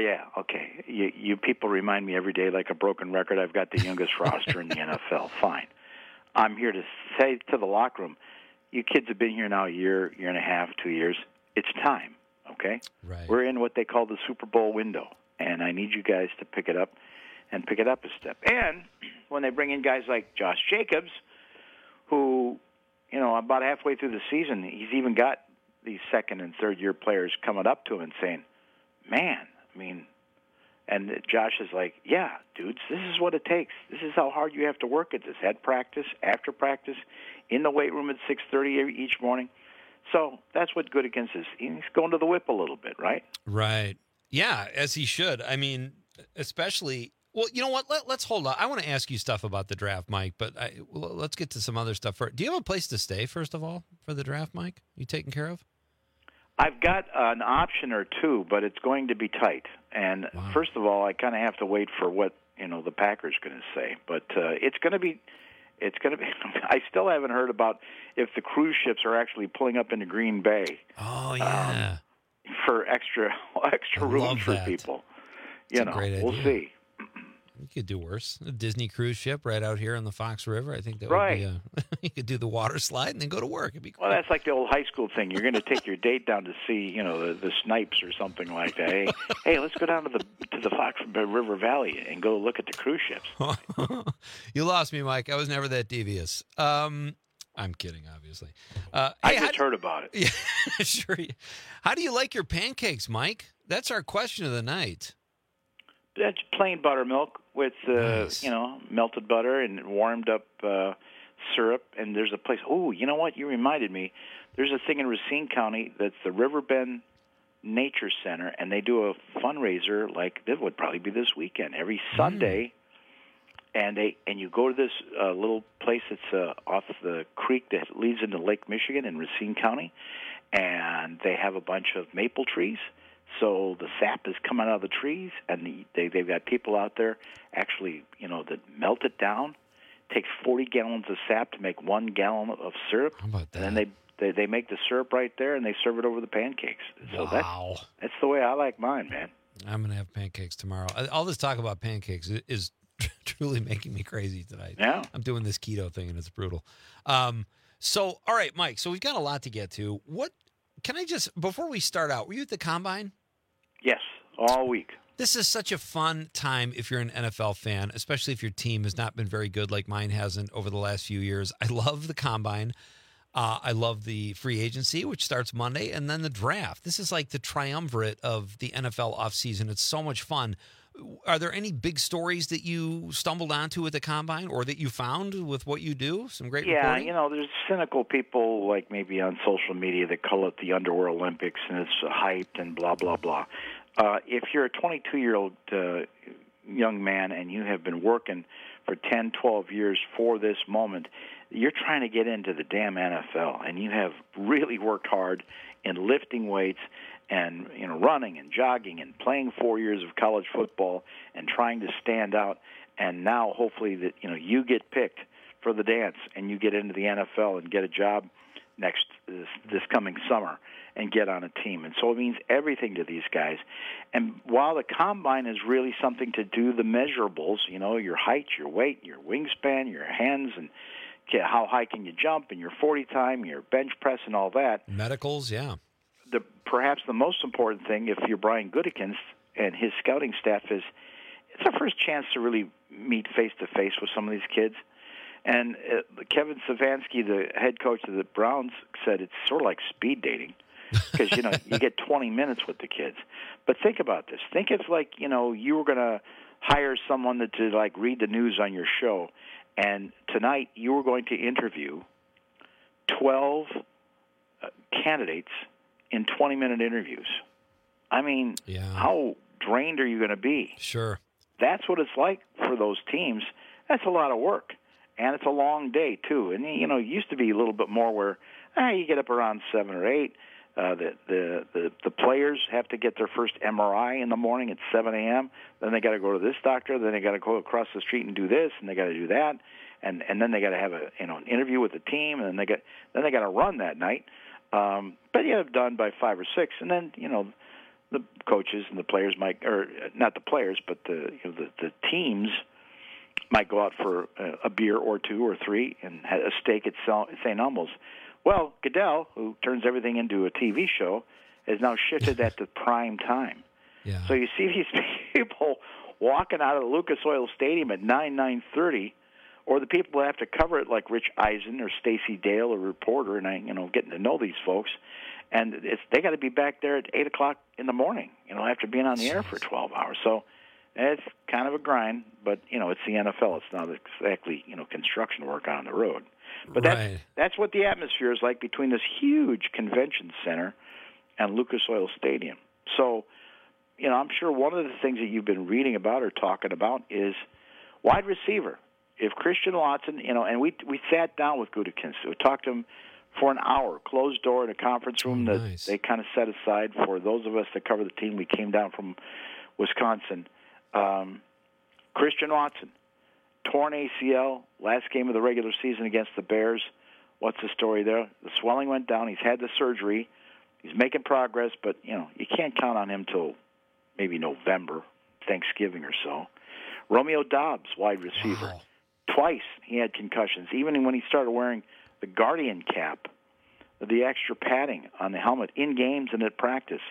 you people remind me every day like a broken record. I've got the youngest roster in the NFL. Fine. I'm here to say to the locker room, you kids have been here now a year and a half, 2 years. It's time, okay? Right. We're in what they call the Super Bowl window, and I need you guys to pick it up and pick it up a step. And when they bring in guys like Josh Jacobs, who, you know, about halfway through the season, he's even got these second and third year players coming up to him and saying, man, I mean, and Josh is like, yeah, dudes, this is what it takes. This is how hard you have to work at this. At practice, after practice, in the weight room at 6:30 each morning. So that's what Gutekunst is. He's going to the whip a little bit, right? Right. Yeah, as he should. I mean, especially, well, you know what? Let's hold on. I want to ask you stuff about the draft, Mike, but let's get to some other stuff first. Do you have a place to stay, first of all, for the draft, Mike? You taken care of? I've got an option or two, but it's going to be tight. And First of all, I kind of have to wait for what, you know, the Packers going to say. But it's going to be. I still haven't heard about if the cruise ships are actually pulling up into Green Bay. Oh yeah, for extra room for people. You know, we'll see. You could do worse. A Disney cruise ship right out here on the Fox River. I think that right. would be you could do the water slide and then go to work. It'd be cool. Well, that's like the old high school thing. You're going to take your date down to see, you know, the Snipes or something like that. Hey, let's go down to the Fox River Valley and go look at the cruise ships. You lost me, Mike. I was never that devious. I'm kidding, obviously. I just heard about it. Yeah, sure. How do you like your pancakes, Mike? That's our question of the night. That's plain buttermilk with, nice. You know, melted butter and warmed up syrup. And there's a place. Oh, you know what? You reminded me. There's a thing in Racine County that's the Riverbend Nature Center, and they do a fundraiser like it would probably be this weekend every Sunday. And you go to this little place that's off the creek that leads into Lake Michigan in Racine County, and they have a bunch of maple trees. So the sap is coming out of the trees, and they've got people out there actually, you know, that melt it down. It takes 40 gallons of sap to make 1 gallon of syrup. How about that? And then they make the syrup right there, and they serve it over the pancakes. So wow. That's the way I like mine, man. I'm going to have pancakes tomorrow. All this talk about pancakes is truly making me crazy tonight. Yeah. I'm doing this keto thing, and it's brutal. So, all right, Mike, so we've got a lot to get to. Can I just, before we start out, were you at the Combine? Yes, all week. This is such a fun time if you're an NFL fan, especially if your team has not been very good like mine hasn't over the last few years. I love the Combine. I love the free agency, which starts Monday, and then the draft. This is like the triumvirate of the NFL offseason. It's so much fun. Are there any big stories that you stumbled onto at the Combine or that you found with what you do? Some great reporting? You know, there's cynical people like maybe on social media that call it the Underwear Olympics and it's hyped and blah, blah, blah. If you're a 22-year-old young man and you have been working for 10, 12 years for this moment, you're trying to get into the damn NFL, and you have really worked hard in lifting weights and, you know, running and jogging and playing 4 years of college football and trying to stand out. And now, hopefully, that, you know, you get picked for the dance and you get into the NFL and get a job this coming summer and get on a team. And so it means everything to these guys. And while the Combine is really something to do the measurables, you know, your height, your weight, your wingspan, your hands, and how high can you jump, and your 40 time, your bench press, and all that. Medicals, yeah. Perhaps the most important thing, if you're Brian Gutekunst and his scouting staff, is it's our first chance to really meet face-to-face with some of these kids. And Kevin Stefanski, the head coach of the Browns, said it's sort of like speed dating because, you know, you get 20 minutes with the kids. But think about this. Think if, like, you know, you were going to hire someone to like read the news on your show. And tonight you were going to interview 12 candidates in 20-minute interviews. I mean, how drained are you going to be? Sure. That's what it's like for those teams. That's a lot of work, and it's a long day too. And it used to be a little bit more where you get up around 7 or 8. The players have to get their first MRI in the morning at 7 a.m. Then they got to go to this doctor. Then they got to go across the street and do this, and they got to do that, and then they got to have an interview with the team, and then they got to run that night. But you have done by 5 or 6, and then the coaches and the players might, or not the players, but the teams might go out for a beer or 2 or 3 and have a steak at St. Elmo's. Well, Goodell, who turns everything into a TV show, has now shifted that to prime time. Yeah. So you see these people walking out of the Lucas Oil Stadium at 9:30, or the people who have to cover it like Rich Eisen or Stacey Dale, a reporter, and getting to know these folks, and they got to be back there at 8 o'clock in the morning, after being on the air for 12 hours. So it's kind of a grind, but it's the NFL. It's not exactly construction work on the road. But that's what the atmosphere is like between this huge convention center and Lucas Oil Stadium. So, I'm sure one of the things that you've been reading about or talking about is wide receiver. If Christian Watson, and we sat down with Gutekunst, we talked to him for an hour, closed door in a conference room that they kind of set aside for those of us that cover the team. We came down from Wisconsin. Christian Watson, torn ACL, last game of the regular season against the Bears. What's the story there? The swelling went down. He's had the surgery. He's making progress, but, you can't count on him till maybe November, Thanksgiving or so. Romeo Doubs, wide receiver. Wow. Twice he had concussions, even when he started wearing the Guardian cap, the extra padding on the helmet in games and at practice.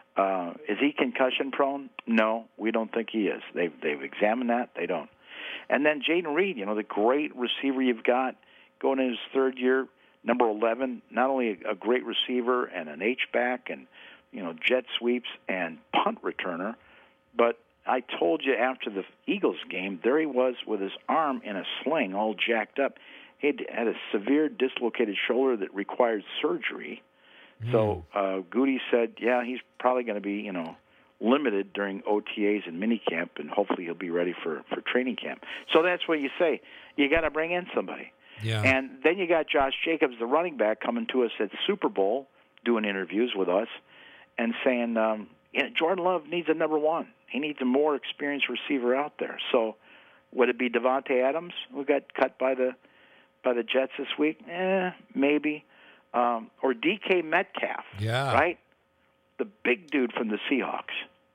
Is he concussion prone? No, we don't think he is. They've examined that. They don't. And then Jaden Reed, the great receiver you've got going in his third year, number 11, not only a great receiver and an H-back and, jet sweeps and punt returner, but I told you after the Eagles game, there he was with his arm in a sling all jacked up. He had a severe dislocated shoulder that required surgery. So Goody said, he's probably going to be, limited during OTAs and minicamp, and hopefully he'll be ready for training camp. So that's what you say. You got to bring in somebody. Yeah. And then you got Josh Jacobs, the running back, coming to us at Super Bowl, doing interviews with us, and saying Jordan Love needs a number 1. He needs a more experienced receiver out there. So would it be Devontae Adams, who got cut by the Jets this week? Maybe. Or DK Metcalf, right? The big dude from the Seahawks,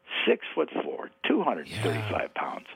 6'4", 235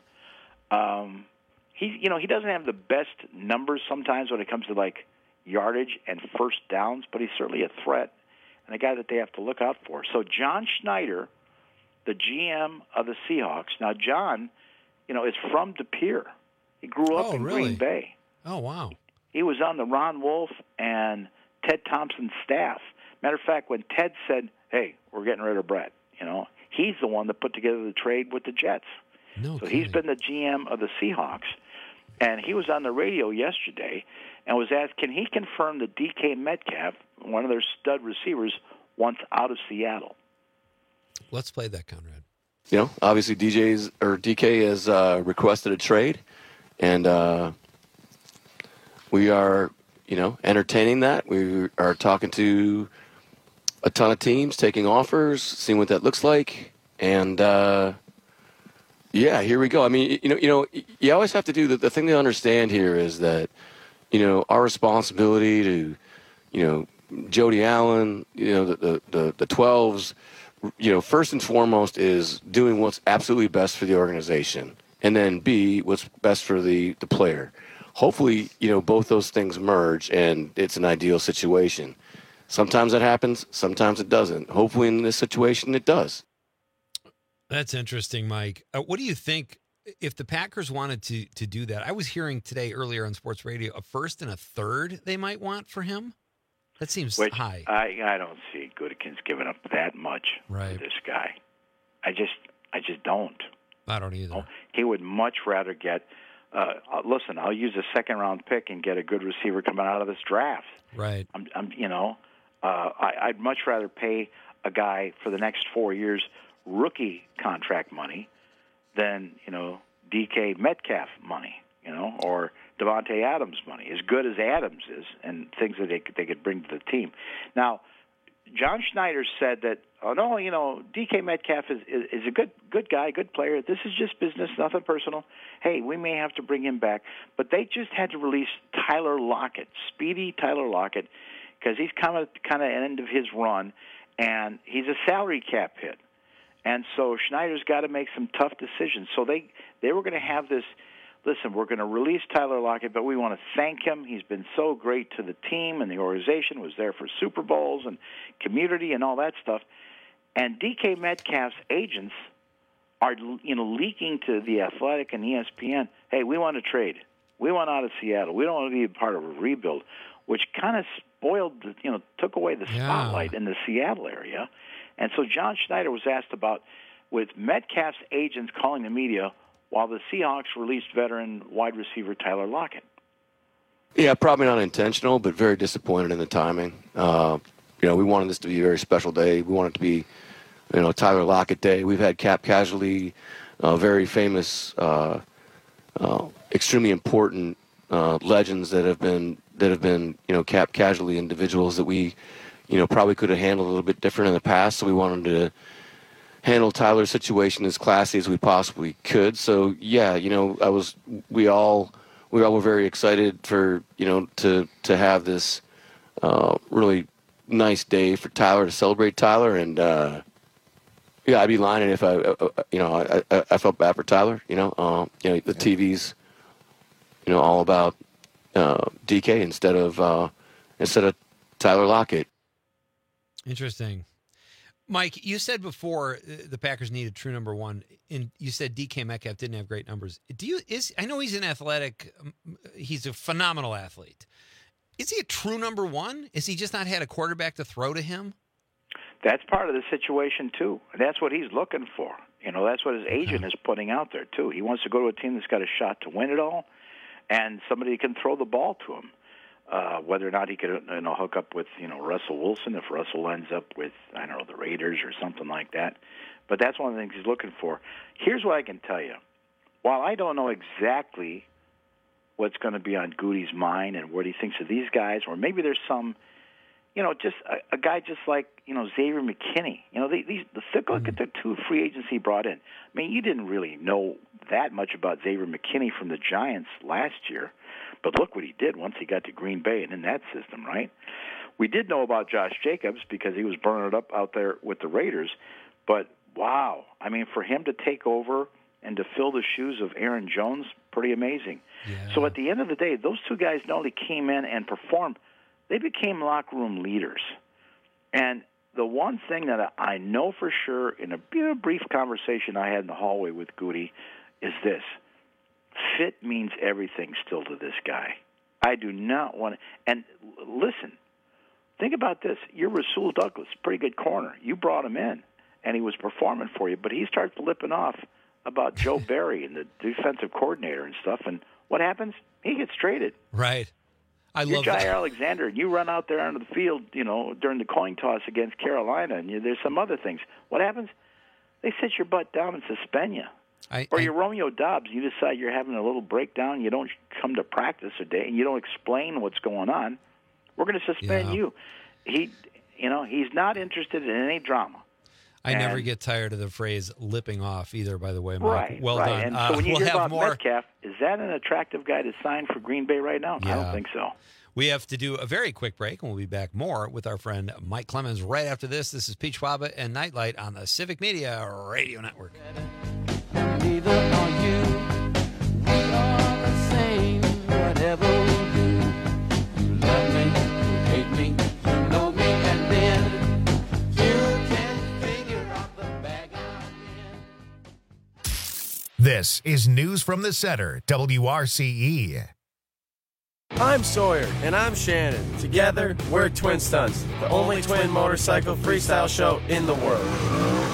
pounds. He doesn't have the best numbers sometimes when it comes to like yardage and first downs, but he's certainly a threat and a guy that they have to look out for. So John Schneider, the GM of the Seahawks. Now John, is from De Pere. He grew up in Green Bay. Oh wow! He was on the Ron Wolf and Ted Thompson's staff. Matter of fact, when Ted said, "Hey, we're getting rid of Brett," he's the one that put together the trade with the Jets. He's been the GM of the Seahawks, and he was on the radio yesterday and was asked, can he confirm that DK Metcalf, one of their stud receivers, wants out of Seattle? Let's play that, Conrad. Obviously DK has requested a trade, and we are, entertaining that. We are talking to a ton of teams, taking offers, seeing what that looks like, and here we go. I mean, you always have to do the thing to understand here is that, our responsibility to, Jody Allen, the 12s, first and foremost is doing what's absolutely best for the organization, and then B, what's best for the player. Hopefully, both those things merge, and it's an ideal situation. Sometimes it happens, sometimes it doesn't. Hopefully in this situation, it does. That's interesting, Mike. What do you think if the Packers wanted to do that? I was hearing today earlier on sports radio, a first and a third they might want for him. That seems high. I don't see Gutekunst giving up that much for this guy. I just don't. I don't either. He would much rather get. Listen, I'll use a second-round pick and get a good receiver coming out of this draft. Right. I'd much rather pay a guy for the next 4 years rookie contract money than DK Metcalf money, or Devontae Adams money. As good as Adams is, and things that they could bring to the team. Now, John Schneider said that, DK Metcalf is a good guy, good player. This is just business, nothing personal. Hey, we may have to bring him back. But they just had to release Tyler Lockett, speedy Tyler Lockett, because he's kind of end of his run, and he's a salary cap hit. And so Schneider's got to make some tough decisions. So they were going to have this, listen, we're going to release Tyler Lockett, but we want to thank him. He's been so great to the team and the organization, was there for Super Bowls and community and all that stuff. And DK Metcalf's agents are, leaking to The Athletic and ESPN, hey, we want to trade. We want out of Seattle. We don't want to be a part of a rebuild, which kind of spoiled, took away the spotlight in the Seattle area. And so John Schneider was asked about, with Metcalf's agents calling the media while the Seahawks released veteran wide receiver Tyler Lockett. Yeah, probably not intentional, but very disappointed in the timing. We wanted this to be a very special day. We wanted it to be, Tyler Lockett Day. We've had cap casualty, very famous, extremely important legends that have been cap casualty individuals that we, probably could have handled a little bit different in the past. So we wanted to handle Tyler's situation as classy as we possibly could. So yeah, we all were very excited for to have this really nice day for Tyler, to celebrate Tyler, and I'd be lying if I felt bad for Tyler. The TV's all about DK instead of Tyler Lockett. Interesting. Mike, you said before the Packers needed true number one, and you said DK Metcalf didn't have great numbers. I know he's an athletic, he's a phenomenal athlete. Is he a true number one? Is he just not had a quarterback to throw to him? That's part of the situation, too. That's what he's looking for. That's what his agent is putting out there, too. He wants to go to a team that's got a shot to win it all, and somebody can throw the ball to him. Whether or not he could hook up with Russell Wilson, if Russell ends up with the Raiders or something like that, but that's one of the things he's looking for. Here's what I can tell you: while I don't know exactly what's going to be on Goody's mind and what he thinks of these guys, or maybe there's some, just a guy just like Xavier McKinney. Look at the two free agents he brought in. I mean, you didn't really know that much about Xavier McKinney from the Giants last year. But look what he did once he got to Green Bay and in that system, right? We did know about Josh Jacobs because he was burning it up out there with the Raiders. But, wow, I mean, for him to take over and to fill the shoes of Aaron Jones, pretty amazing. Yeah. So at the end of the day, those two guys not only came in and performed, they became locker room leaders. And the one thing that I know for sure in a brief conversation I had in the hallway with Goody is this. Fit means everything still to this guy. I do not want to. And listen, think about this. You're Rasul Douglas, pretty good corner. You brought him in, and he was performing for you. But he starts flipping off about Joe Barry and the defensive coordinator and stuff. And what happens? He gets traded. Right. You're Jair Alexander, and you run out there onto the field, during the coin toss against Carolina, and there's some other things. What happens? They sit your butt down and suspend you. Or you're Romeo Dobbs, you decide you're having a little breakdown, you don't come to practice a day, and you don't explain what's going on, we're going to suspend you. He's not interested in any drama. I never get tired of the phrase lipping off either, by the way, Mike. Right, well right. done. And so when you we'll hear about more. Metcalf, is that an attractive guy to sign for Green Bay right now? Yeah. I don't think so. We have to do a very quick break, and we'll be back more with our friend Mike Clemens right after this. This is Pete Schwaba and Nightlight on the Civic Media Radio Network. Neither are you. We are the same. Whatever we do, you love me, you hate me, you know me, and then you can figure out the bag I'm in. This is News from the Center, WRCE. I'm Sawyer, and I'm Shannon. Together, we're Twin Stunts, the only twin motorcycle freestyle show in the world.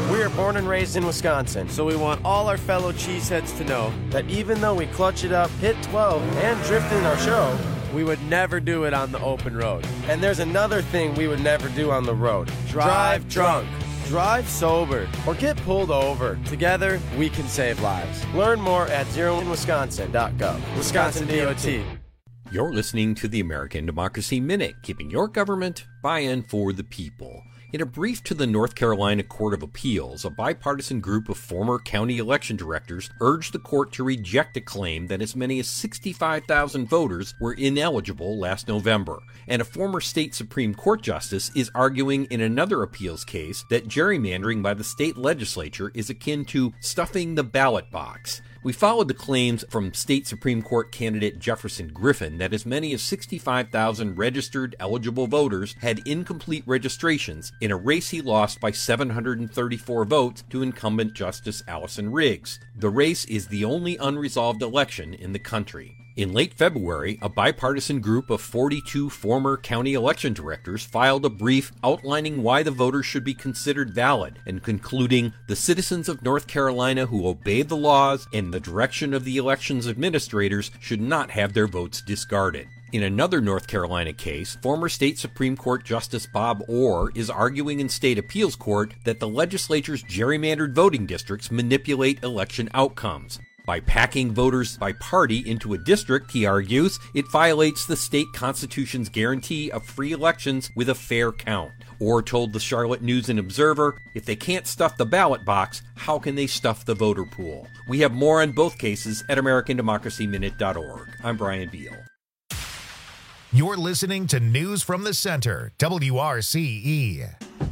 We are born and raised in Wisconsin, so we want all our fellow cheeseheads to know that even though we clutch it up, hit 12, and drift in our show, we would never do it on the open road. And there's another thing we would never do on the road. Drive drunk. Drive sober or get pulled over. Together, we can save lives. Learn more at zeroinwisconsin.gov. Wisconsin DOT. You're listening to the American Democracy Minute, keeping your government by and for the people. In a brief to the North Carolina Court of Appeals, a bipartisan group of former county election directors urged the court to reject a claim that as many as 65,000 voters were ineligible last November. And a former state Supreme Court justice is arguing in another appeals case that gerrymandering by the state legislature is akin to stuffing the ballot box. We followed the claims from state Supreme Court candidate Jefferson Griffin that as many as 65,000 registered eligible voters had incomplete registrations in a race he lost by 734 votes to incumbent Justice Allison Riggs. The race is the only unresolved election in the country. In late February, a bipartisan group of 42 former county election directors filed a brief outlining why the voters should be considered valid and concluding the citizens of North Carolina who obey the laws and the direction of the elections administrators should not have their votes discarded. In another North Carolina case, former state Supreme Court Justice Bob Orr is arguing in state appeals court that the legislature's gerrymandered voting districts manipulate election outcomes. By packing voters by party into a district, he argues, it violates the state constitution's guarantee of free elections with a fair count. Orr told the Charlotte News and Observer, if they can't stuff the ballot box, how can they stuff the voter pool? We have more on both cases at AmericanDemocracyMinute.org. I'm Brian Beal. You're listening to News from the Center, WRCE.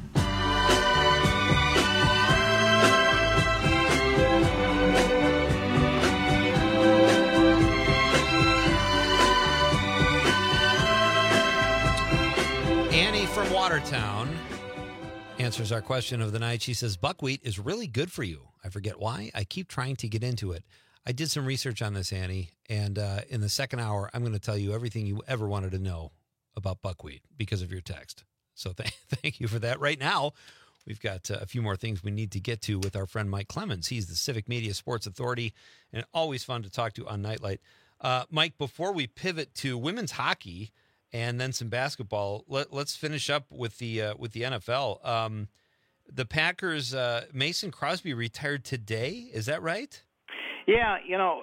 Annie from Watertown answers our question of the night. She says, buckwheat is really good for you. I forget why. I keep trying to get into it. I did some research on this, Annie, and in the second hour, I'm going to tell you everything you ever wanted to know about buckwheat because of your text. So thank you for that. Right now, we've got a few more things we need to get to with our friend Mike Clemens. He's the Civic Media Sports Authority, and always fun to talk to on Nightlight. Mike, before we pivot to women's hockey and then some basketball, let's finish up with the NFL. The Packers, Mason Crosby retired today. Is that right? Yeah,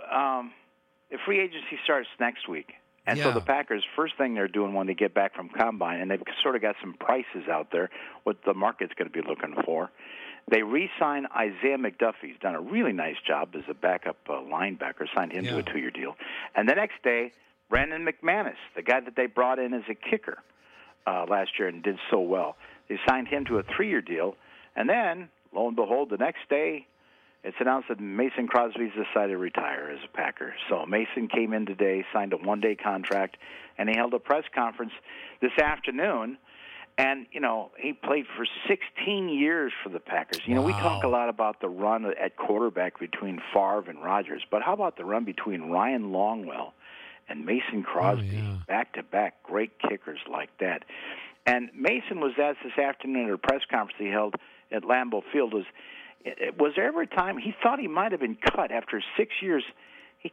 the free agency starts next week. And so the Packers, first thing they're doing when they get back from Combine, and they've sort of got some prices out there, what the market's going to be looking for. They re-sign Isaiah McDuffie. He's done a really nice job as a backup linebacker, signed him to a 2-year deal. And the next day, Brandon McManus, the guy that they brought in as a kicker last year and did so well, they signed him to a 3-year deal. And then, lo and behold, the next day, it's announced that Mason Crosby's decided to retire as a Packer. So Mason came in today, signed a 1-day contract, and he held a press conference this afternoon. And, he played for 16 years for the Packers. We talk a lot about the run at quarterback between Favre and Rodgers, but how about the run between Ryan Longwell and Mason Crosby, back-to-back great kickers like that. And Mason was asked this afternoon at a press conference he held at Lambeau Field, was there ever a time he thought he might have been cut after 6 years? He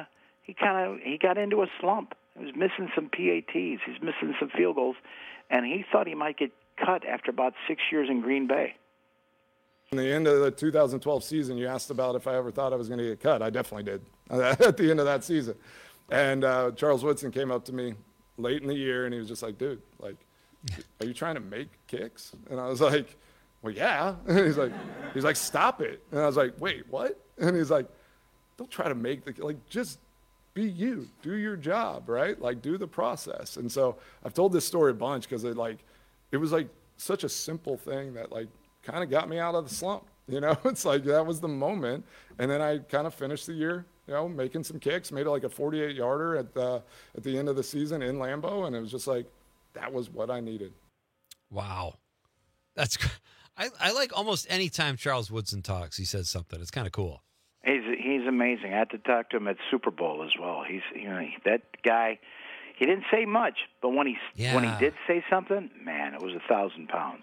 got into a slump. He was missing some PATs. He's missing some field goals, and he thought he might get cut after about 6 years in Green Bay. In the end of the 2012 season, you asked about if I ever thought I was going to get cut. I definitely did at the end of that season. And Charles Woodson came up to me late in the year, and he was just like, dude, are you trying to make kicks? And I was like, well, yeah. And he's like, stop it. And I was like, wait, what? And he's like, don't try to make just be you, do your job, right? Do the process. And so I've told this story a bunch because it was such a simple thing that kind of got me out of the slump. It's that was the moment. And then I kind of finished the year, making some kicks, made a 48-yarder at the end of the season in Lambeau. And it was just that was what I needed. Wow. That's I like almost any time Charles Woodson talks, he says something. It's kind of cool. He's amazing. I had to talk to him at Super Bowl as well. He's that guy. He didn't say much, but when he did say something, man, it was 1,000 pounds.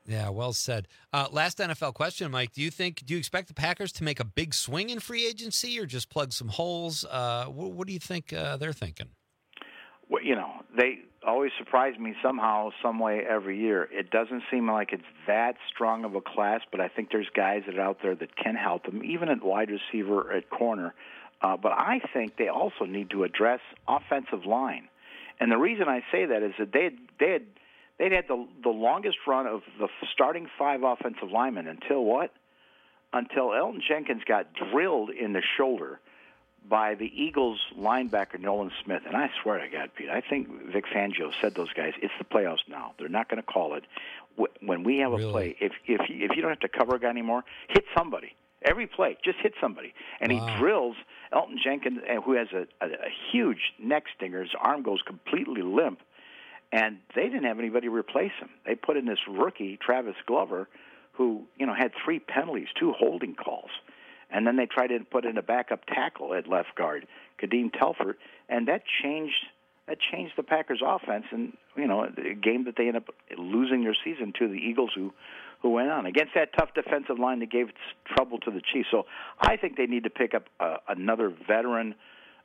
Yeah, well said. Last NFL question, Mike. Do you expect the Packers to make a big swing in free agency or just plug some holes? What do you think they're thinking? Well, they always surprise me somehow, some way every year. It doesn't seem like it's that strong of a class, but I think there's guys that are out there that can help them, even at wide receiver, at corner. But I think they also need to address offensive line. And the reason I say that is that they'd had the longest run of the starting 5 offensive linemen until what? Until Elton Jenkins got drilled in the shoulder by the Eagles linebacker Nolan Smith. And I swear to God, Pete, I think Vic Fangio said those guys, it's the playoffs now. They're not going to call it. When we have a play, if you don't have to cover a guy anymore, hit somebody. Every play, just hit somebody. And he drills Elton Jenkins, who has a huge neck stinger. His arm goes completely limp. And they didn't have anybody replace him. They put in this rookie, Travis Glover, who had 3 penalties, 2 holding calls. And then they tried to put in a backup tackle at left guard, Kadeem Telford, and that changed the Packers' offense. And a game that they ended up losing their season to the Eagles, who went on against that tough defensive line that gave trouble to the Chiefs. So I think they need to pick up another veteran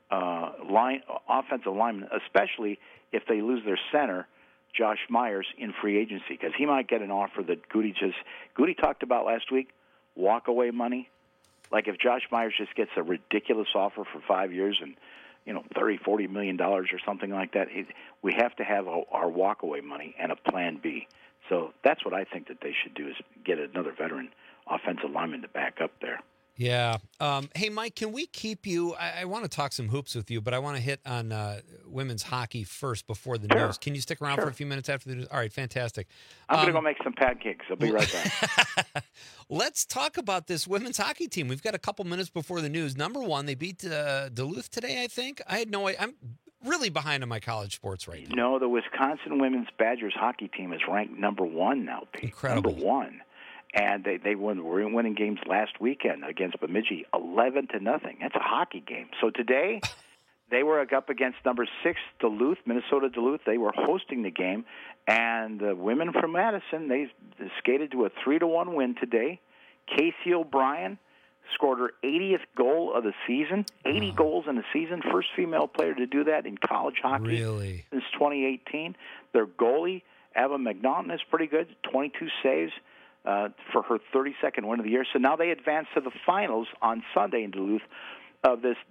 offensive lineman, especially if they lose their center, Josh Myers, in free agency, because he might get an offer that Goody talked about last week, walk-away money. Like if Josh Myers just gets a ridiculous offer for 5 years and, $30-40 million or something like that, we have to have our walk-away money and a plan B. So that's what I think that they should do, is get another veteran offensive lineman to back up there. Yeah. Hey, Mike, can we keep you? I want to talk some hoops with you, but I want to hit on women's hockey first before the news. Can you stick around for a few minutes after the news? All right, fantastic. I'm going to go make some pancakes. I'll be right back. Let's talk about this women's hockey team. We've got a couple minutes before the news. Number one, they beat Duluth today, I think. I had no idea. I'm really behind on my college sports right now. No, the Wisconsin women's Badgers hockey team is ranked number 1 now, Pete. Incredible. Number 1. And they were winning games last weekend against Bemidji, 11-0. That's a hockey game. So today, they were up against number 6 Duluth, Minnesota Duluth. They were hosting the game, and the women from Madison, they skated to a 3-1 win today. Casey O'Brien scored her 80th goal of the season. 80 goals in a season. First female player to do that in college hockey since 2018. Their goalie, Ava McNaughton, is pretty good, 22 saves. For her 32nd win of the year. So now they advance to the finals on Sunday in Duluth of this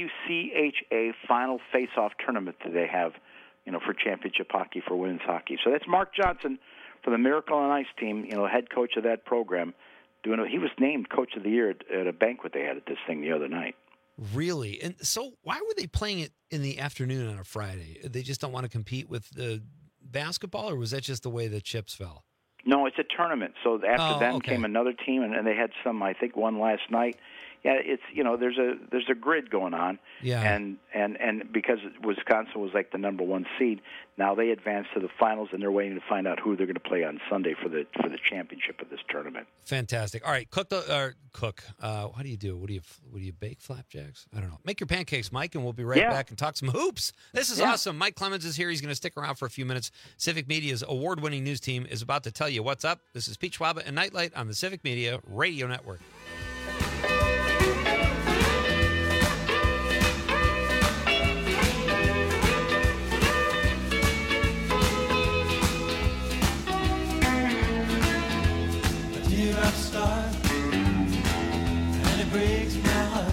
WCHA final face-off tournament that they have, for championship hockey for women's hockey. So that's Mark Johnson for the Miracle on Ice team, head coach of that program. He was named Coach of the Year at a banquet they had at this thing the other night. Really? And so why were they playing it in the afternoon on a Friday? They just don't want to compete with the basketball, or was that just the way the chips fell? No, it's a tournament. So after them came another team, and they had some, I think, one last night. Yeah, it's there's a grid going on. Yeah. And because Wisconsin was like the number 1 seed, now they advance to the finals, and they're waiting to find out who they're going to play on Sunday for the championship of this tournament. Fantastic. All right, cook. What do you do? What do you bake flapjacks? I don't know. Make your pancakes, Mike, and we'll be right back and talk some hoops. This is awesome. Mike Clemens is here. He's going to stick around for a few minutes. Civic Media's award-winning news team is about to tell you what's up. This is Pete Schwaba and Nightlight on the Civic Media Radio Network. And it breaks my heart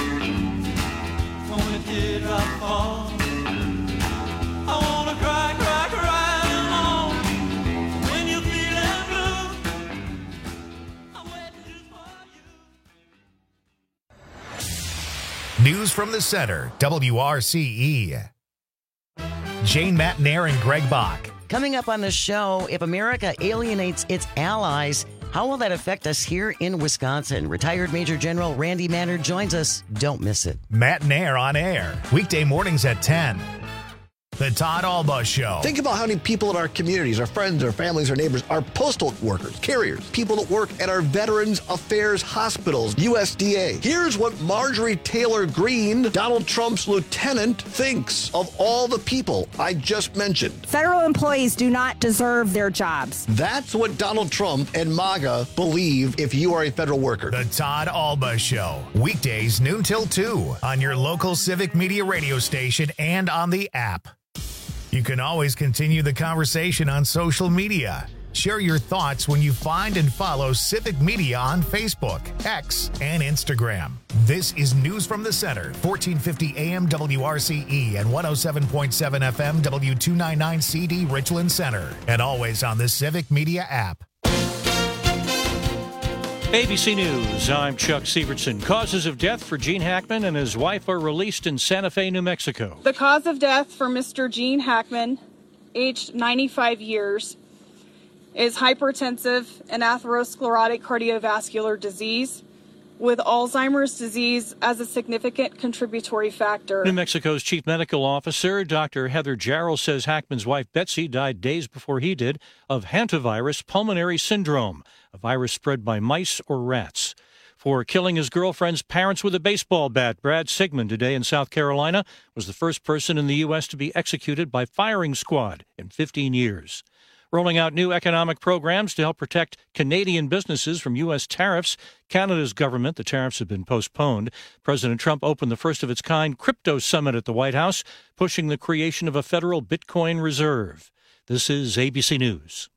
when a teardrop falls. I wanna cry alone when you're feeling blue. I'm waiting just for you. News from the Center, WRCE. Jane Matnair and Greg Bach. Coming up on the show, if America alienates its allies, how will that affect us here in Wisconsin? Retired Major General Randy Manner joins us. Don't miss it. Matt Nair on air, weekday mornings at 10. The Todd Alba Show. Think about how many people in our communities, our friends, our families, our neighbors, our postal workers, carriers, people that work at our Veterans Affairs hospitals, USDA. Here's what Marjorie Taylor Greene, Donald Trump's lieutenant, thinks of all the people I just mentioned. Federal employees do not deserve their jobs. That's what Donald Trump and MAGA believe if you are a federal worker. The Todd Alba Show. Weekdays noon till 2 on your local Civic Media radio station and on the app. You can always continue the conversation on social media. Share your thoughts when you find and follow Civic Media on Facebook, X, and Instagram. This is News from the Center, 1450 AM WRCE and 107.7 FM W299CD Richland Center, and always on the Civic Media app. ABC News, I'm Chuck Sievertson. Causes of death for Gene Hackman and his wife are released in Santa Fe, New Mexico. The cause of death for Mr. Gene Hackman, aged 95 years, is hypertensive and atherosclerotic cardiovascular disease, with Alzheimer's disease as a significant contributory factor. New Mexico's chief medical officer, Dr. Heather Jarrell, says Hackman's wife, Betsy, died days before he did of hantavirus pulmonary syndrome, a virus spread by mice or rats. For killing his girlfriend's parents with a baseball bat, Brad Sigmund today in South Carolina was the first person in the U.S. to be executed by firing squad in 15 years. Rolling out new economic programs to help protect Canadian businesses from U.S. tariffs. Canada's government, the tariffs have been postponed. President Trump opened the first of its kind crypto summit at the White House, pushing the creation of a federal Bitcoin reserve. This is ABC News.